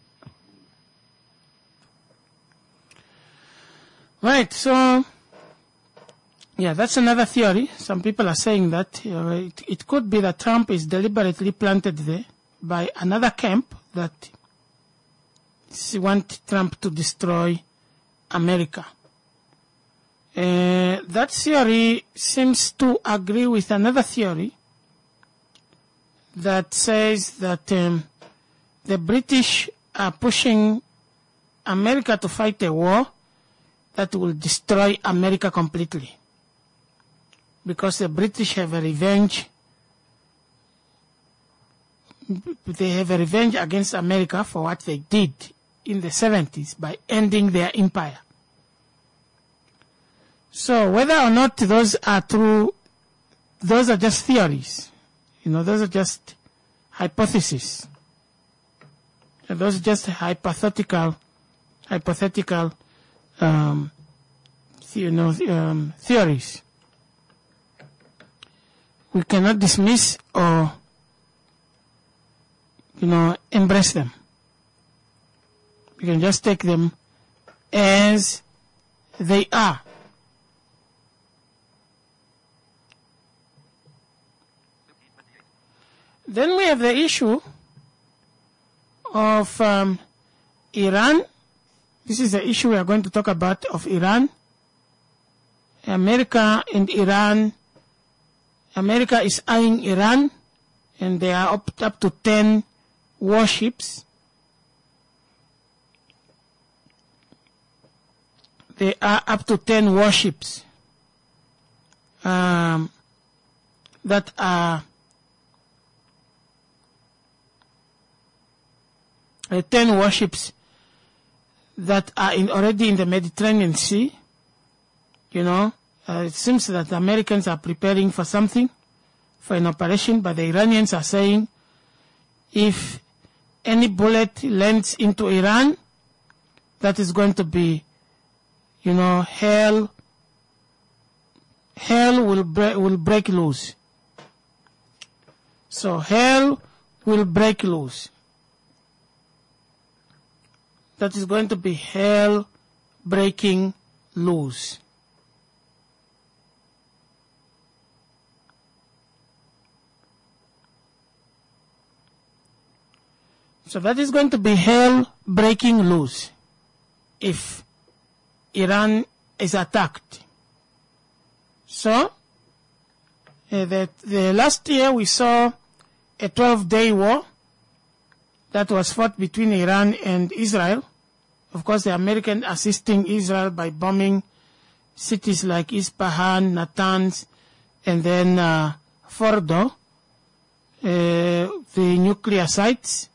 Right, so, yeah, that's another theory. Some people are saying that uh, it, it could be that Trump is deliberately planted there by another camp that want Trump to destroy America. Uh, that theory seems to agree with another theory that says that um, the British are pushing America to fight a war that will destroy America completely, because the British have a revenge. They have a revenge against America for what they did in the seventies by ending their empire. So whether or not those are true, those are just theories. You know, those are just hypotheses. And those are just hypothetical, hypothetical, um, you know, um, theories. We cannot dismiss or, you know, embrace them. We can just take them as they are. Then we have the issue of um, Iran. This is the issue we are going to talk about, of Iran. America and Iran. America is eyeing Iran, and they are up, up to ten warships. They are up to ten warships um, that are uh, ten warships that are in, already in the Mediterranean Sea. You know, uh, it seems that the Americans are preparing for something, for an operation, but the Iranians are saying if any bullet lands into Iran, that is going to be, you know, hell, hell will, bre- will break loose. So hell will break loose. That is going to be hell breaking loose. So that is going to be hell breaking loose if Iran is attacked. So, uh, the, the last year we saw a twelve-day war that was fought between Iran and Israel. Of course, the American assisting Israel by bombing cities like Isfahan, Natanz, and then uh, Fordo, uh, the nuclear sites.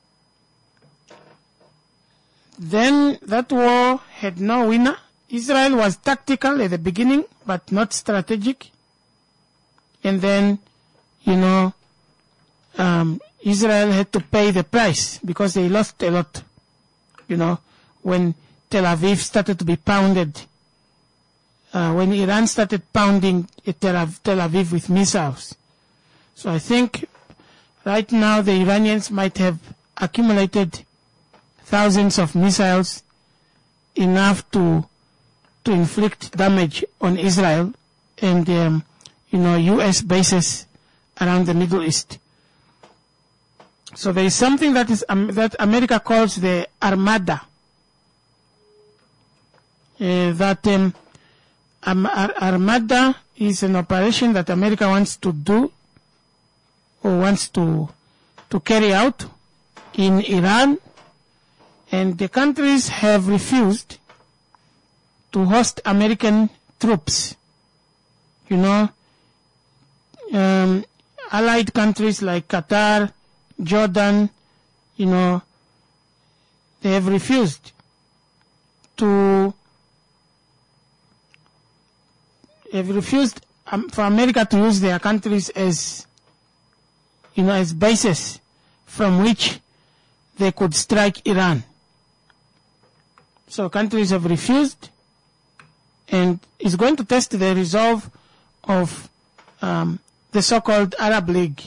Then that war had no winner. Israel was tactical at the beginning, but not strategic. And then, you know, um, Israel had to pay the price because they lost a lot. You know, when Tel Aviv started to be pounded, uh, when Iran started pounding Tel Aviv, Tel Aviv with missiles. So I think right now the Iranians might have accumulated thousands of missiles, enough to to inflict damage on Israel and um, you know, U S bases around the Middle East. So there is something that is um, that America calls the Armada. Uh, that um, um, Ar- Armada is an operation that America wants to do or wants to to carry out in Iran. And the countries have refused to host American troops. You know, um, allied countries like Qatar, Jordan, you know, they have refused to, have refused um, for America to use their countries as, you know, as bases from which they could strike Iran. So countries have refused, and it's going to test the resolve of um, the so-called Arab League.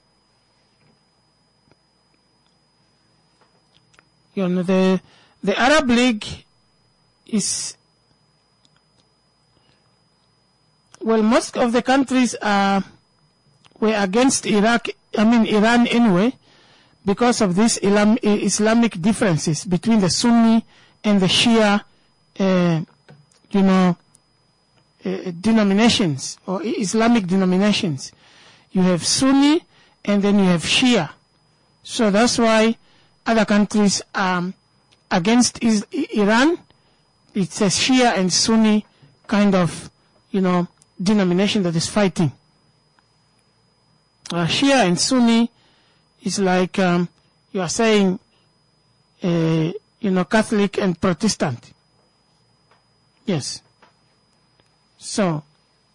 You know, the the Arab League is, well, most of the countries are were against Iraq. I mean Iran anyway, because of these Islam, Islamic differences between the Sunni and the Shia, uh, you know, uh, denominations or Islamic denominations. You have Sunni and then you have Shia. So that's why other countries are against is- Iran. It's a Shia and Sunni kind of, you know, denomination that is fighting. Uh, Shia and Sunni is like um, you are saying, uh, you know, Catholic and Protestant. Yes. So,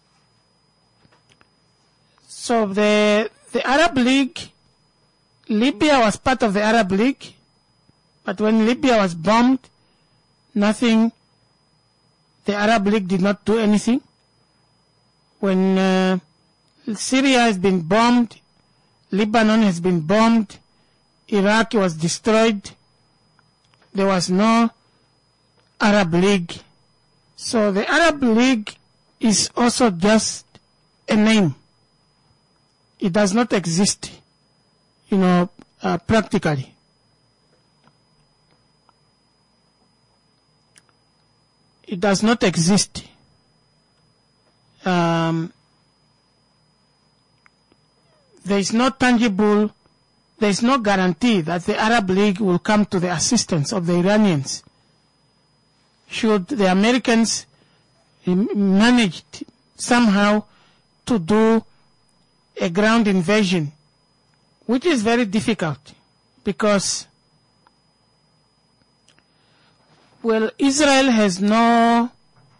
so the the Arab League, Libya was part of the Arab League, but when Libya was bombed, nothing. The Arab League did not do anything. When uh, Syria has been bombed, Lebanon has been bombed, Iraq was destroyed, there was no Arab League. So the Arab League is also just a name. It does not exist, you know, uh, practically. It does not exist. Um, there is no tangible, there is no guarantee that the Arab League will come to the assistance of the Iranians. Should the Americans manage somehow to do a ground invasion, which is very difficult because, well, Israel has no,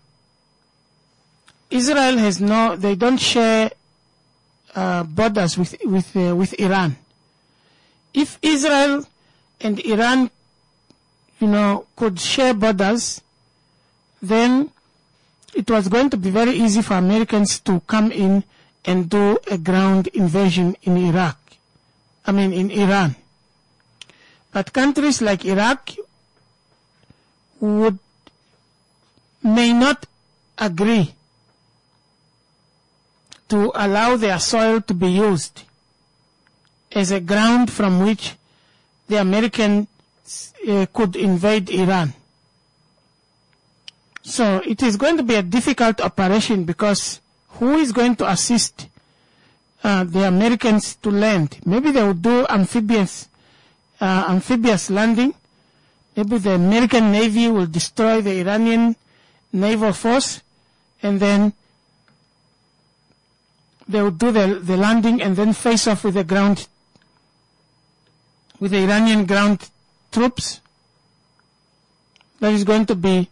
Israel has no, they don't share uh, borders with with uh, with Iran. If Israel and Iran, you know, could share borders, then it was going to be very easy for Americans to come in and do a ground invasion in Iraq. I mean, in Iran. But countries like Iraq would, may not agree to allow their soil to be used as a ground from which the Americans uh, could invade Iran. So it is going to be a difficult operation because who is going to assist uh, the Americans to land? Maybe they will do amphibious, uh, amphibious landing. Maybe the American Navy will destroy the Iranian naval force, and then they will do the, the landing and then face off with the ground, with the Iranian ground troops. That is going to be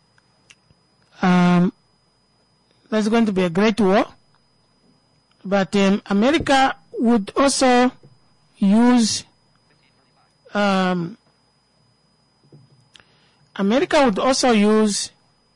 Um, there's going to be a great war, but um, America would also use um, America would also use,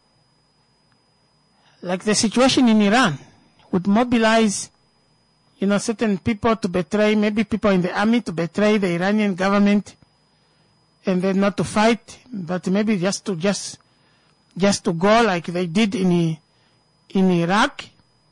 like the situation in Iran, would mobilize, you know, certain people to betray, maybe people in the army to betray the Iranian government, and then not to fight, but maybe just to just just to go like they did in in Iraq.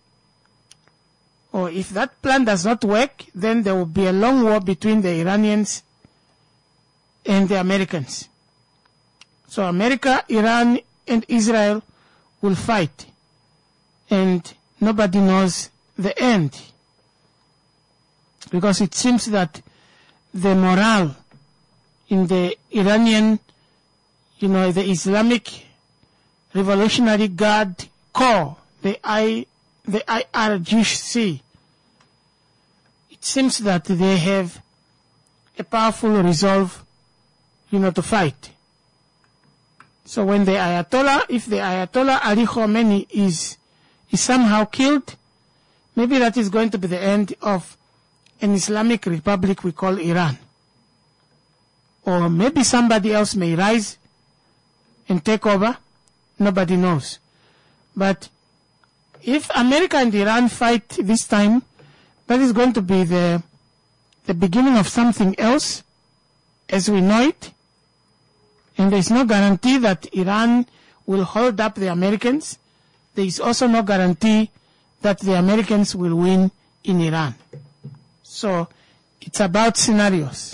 Or if that plan does not work, then there will be a long war between the Iranians and the Americans. So America, Iran, and Israel will fight, and nobody knows the end, because it seems that the morale in the Iranian, you know, the Islamic Revolutionary Guard Corps, the I, the I R G C, it seems that they have a powerful resolve, you know, to fight. So when the Ayatollah, if the Ayatollah Ali Khamenei is, is somehow killed, maybe that is going to be the end of an Islamic republic we call Iran. Or maybe somebody else may rise and take over. Nobody knows. But if America and Iran fight this time, that is going to be the the beginning of something else as we know it. And there is no guarantee that Iran will hold up the Americans. There is also no guarantee that the Americans will win in Iran. So it's about scenarios.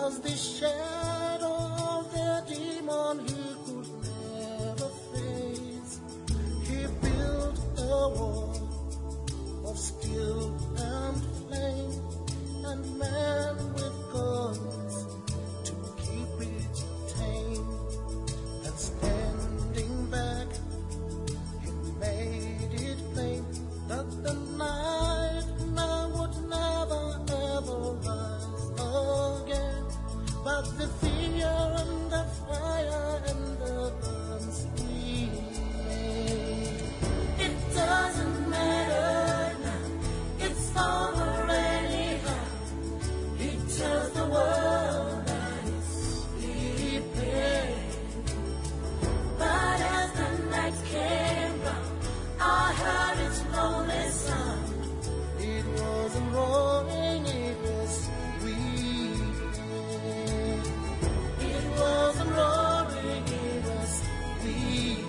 as the shadow of the demon he could never face. He built a wall of steel and flame, and men with guns to keep it tame. And standing back, he made it plain that the nightmare would never ever rise again. But the fear and the fire and the burns remain. It doesn't matter now, it's over anyhow. He tells the world that it's sleeping. But as the night came round, I heard its lonely sound. It wasn't roaring, it was weeping. It wasn't roaring, it was weeping.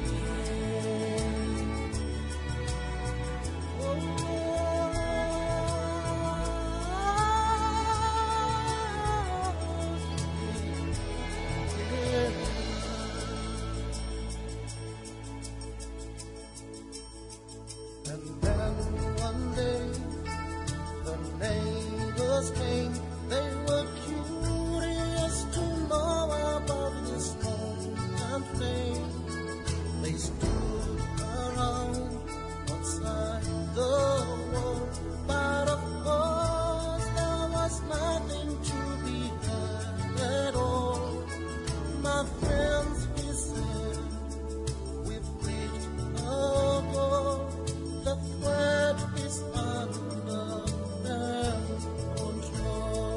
And then one day, the neighbors came. They were curious to know about this smoke and flame. They stood around outside the wall, but of course there was nothing to be done at all. My friends, he said, we've reached a goal. The threat is under their control.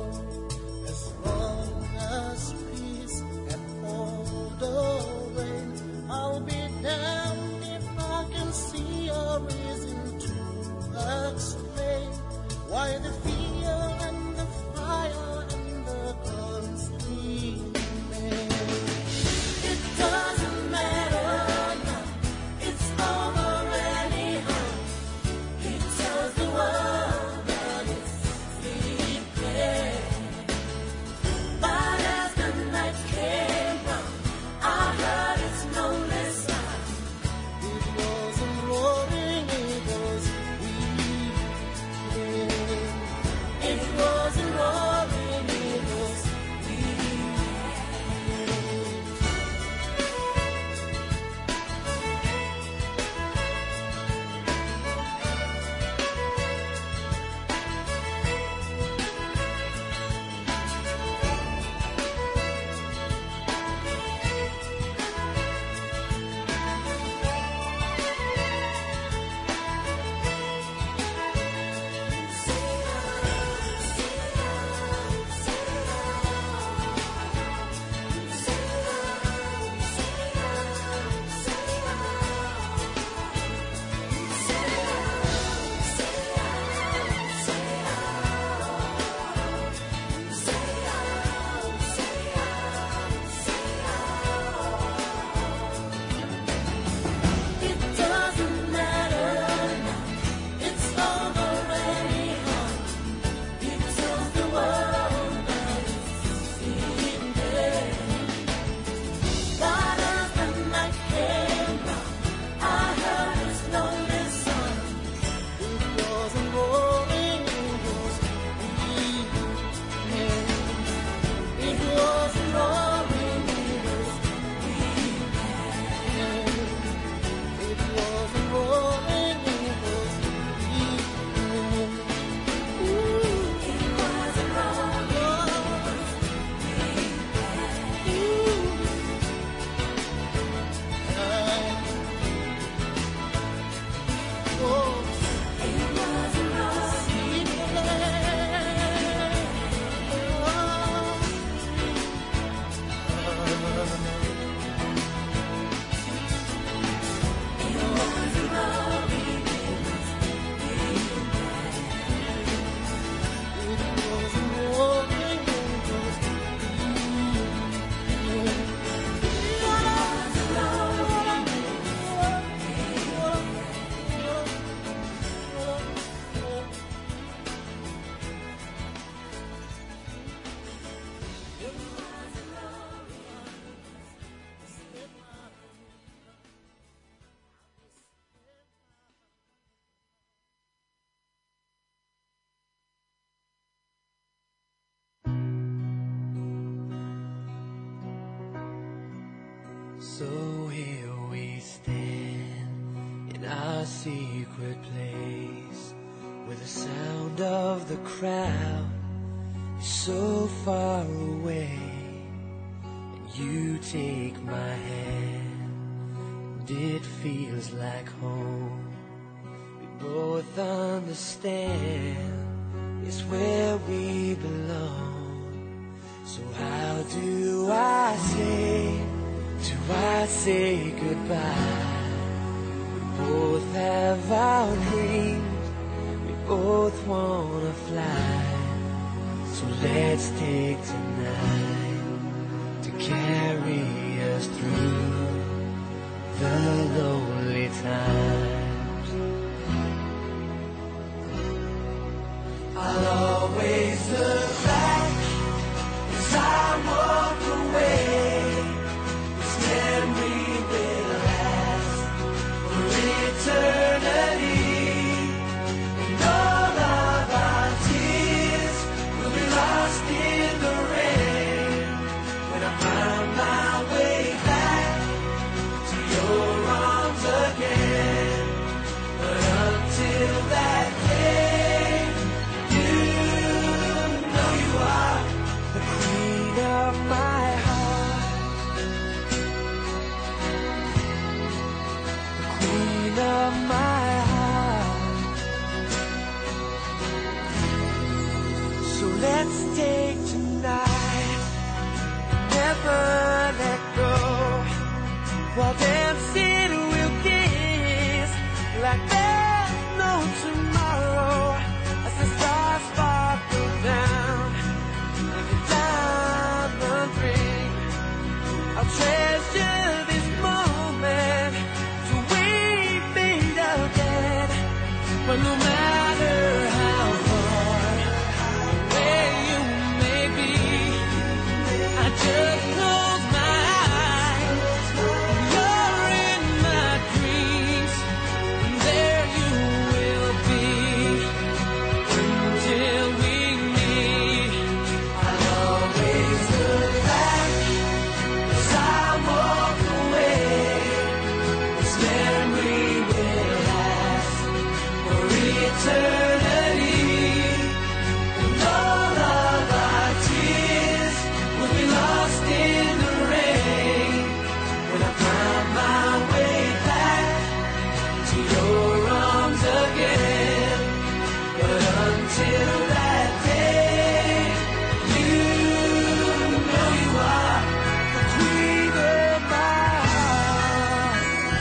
So here we stand in our secret place, where the sound of the crowd is so far away. And you take my hand, and it feels like home. We both understand it's where we belong. So how do I say, do I say goodbye? We both have our dreams, we both wanna fly. So let's take tonight to carry us through the lonely times. I'll always look back as I walk away. This memory will last for eternity. And all of our tears will be lost in the rain when I find my way back to your arms again. But until that day, you know you are the queen of my heart, the queen of my heart. So let's take tonight, never let go. While dancing we'll kiss like there's no tomorrow, as the stars sparkle down like a diamond ring. I'll treasure this moment till we meet again. But no matter how far away you may be, I just close my eyes. You're in my dreams, and there you will be until we meet. I'll always look back as I walk away. This memory will last for eternity. And all of our tears will be lost in the rain when I find my way back to your arms again. But until that day, you know you are the queen of my heart.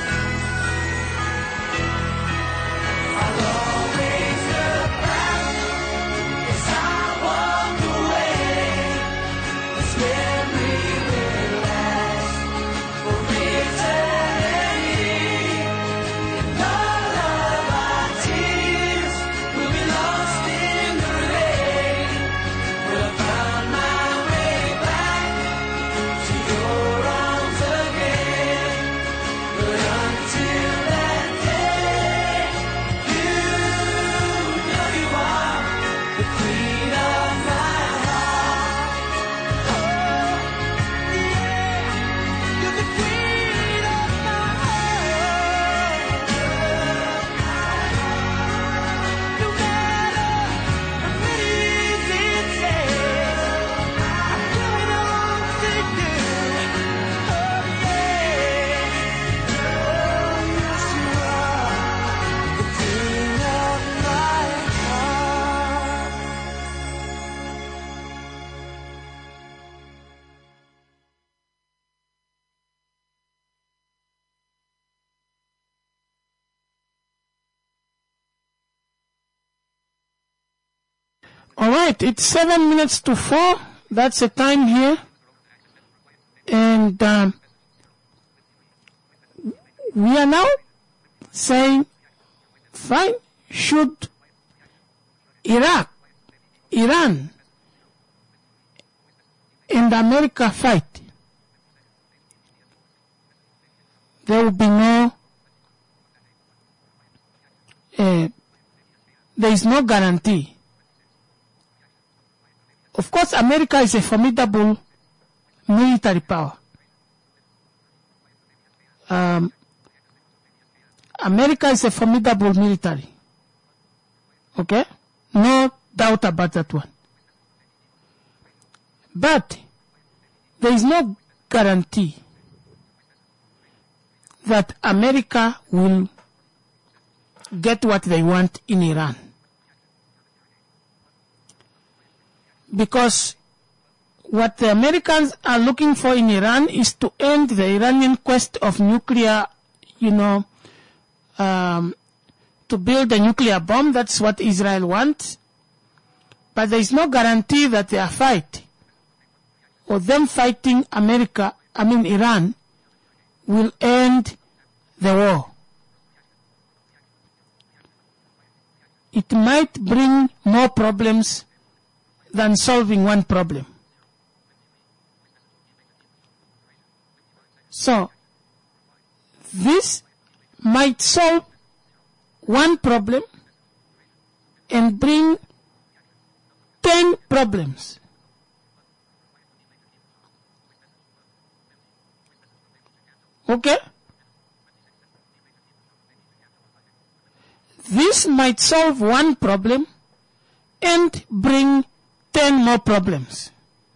I'll always look back as I walk away. This memory will last for eternity. And all of our tears will be lost in the rain when I find my way back to your arms again. But until that day, you know you are the queen of my heart. Oh, yeah, you're the queen of my heart. No matter how many years it takes, I belong to you. Oh, yeah. Oh, yes, you are the queen of my heart. All right, it's seven minutes to four. That's the time here. And um, we are now saying, fine, should Iraq, Iran, and America fight? There will be no, uh, there is no guarantee. Of course, America is a formidable military power. um, America is a formidable military. Okay? No doubt about that one. But there is no guarantee that America will get what they want in Iran. Because what the Americans are looking for in Iran is to end the Iranian quest of nuclear, you know, um, to build a nuclear bomb. That's what Israel wants. But there is no guarantee that their fight, or them fighting America, I mean Iran, will end the war. It might bring more problems than solving one problem. So, this might solve one problem and bring ten problems. Okay? This might solve one problem and bring ten more problems.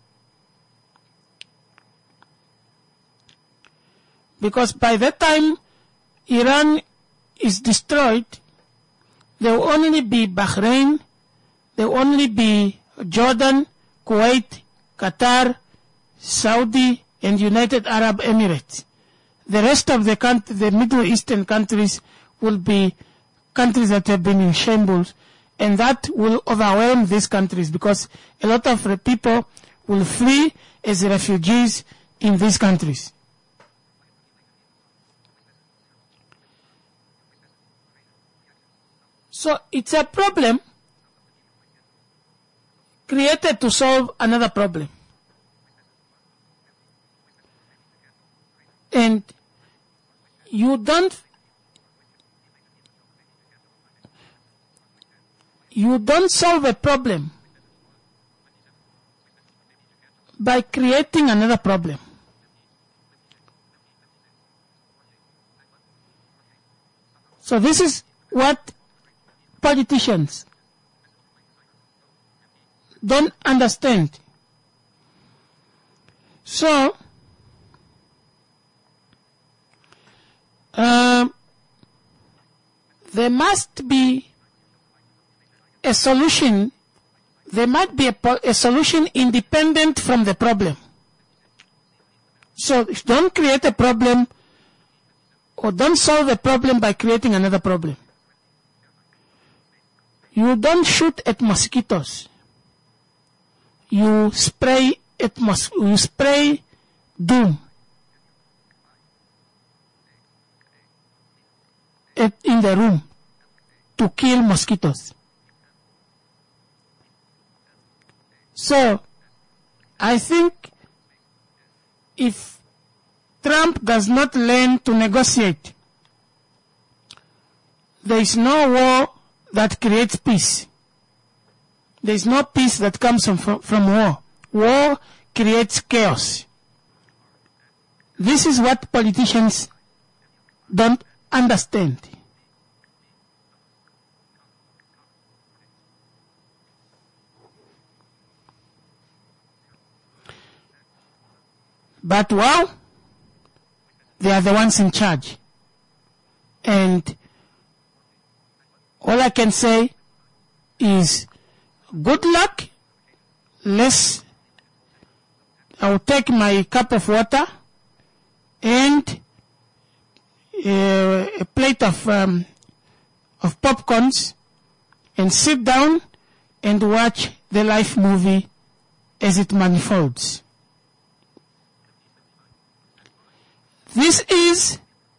Because by the time Iran is destroyed, there will only be Bahrain, there will only be Jordan, Kuwait, Qatar, Saudi, and United Arab Emirates. The rest of the country, the Middle Eastern countries will be countries that have been in shambles, and that will overwhelm these countries because a lot of the people will flee as refugees in these countries. So it's a problem created to solve another problem. And you don't you don't solve a problem by creating another problem. So this is what politicians don't understand. So, uh, there must be a solution. There might be a, a solution independent from the problem. So, don't create a problem or don't solve a problem by creating another problem. You don't shoot at mosquitoes. You spray at mos- you spray doom at, in the room to kill mosquitoes. So, I think if Trump does not learn to negotiate, there is no war that creates peace. There is no peace that comes from, from, from war. War creates chaos. This is what politicians don't understand. But well, they are the ones in charge. And all I can say is good luck. Let's, I'll take my cup of water and uh, a plate of um, of popcorns and sit down and watch the life movie as it unfolds. This is,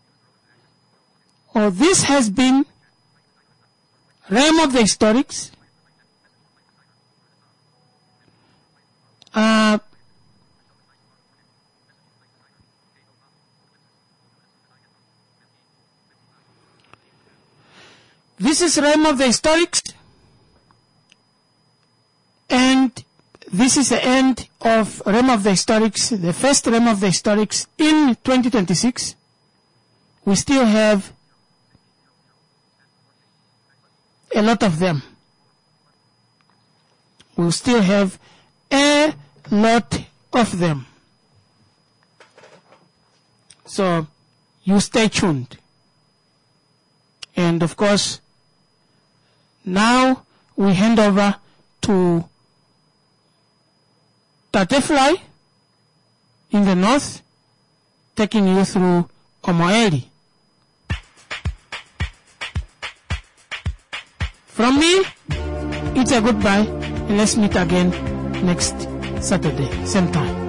or this has been, Realm of the Historics. Uh, this is Realm of the Historics, and this is the end of Realm of the Historics, the first Realm of the Historics in twenty twenty-six. we still have a lot of them. We'll still have a lot of them. So you stay tuned. And of course, now we hand over to Tatefly in the north, taking you through Omoeli. From me, it's a goodbye, and let's meet again next Saturday, same time.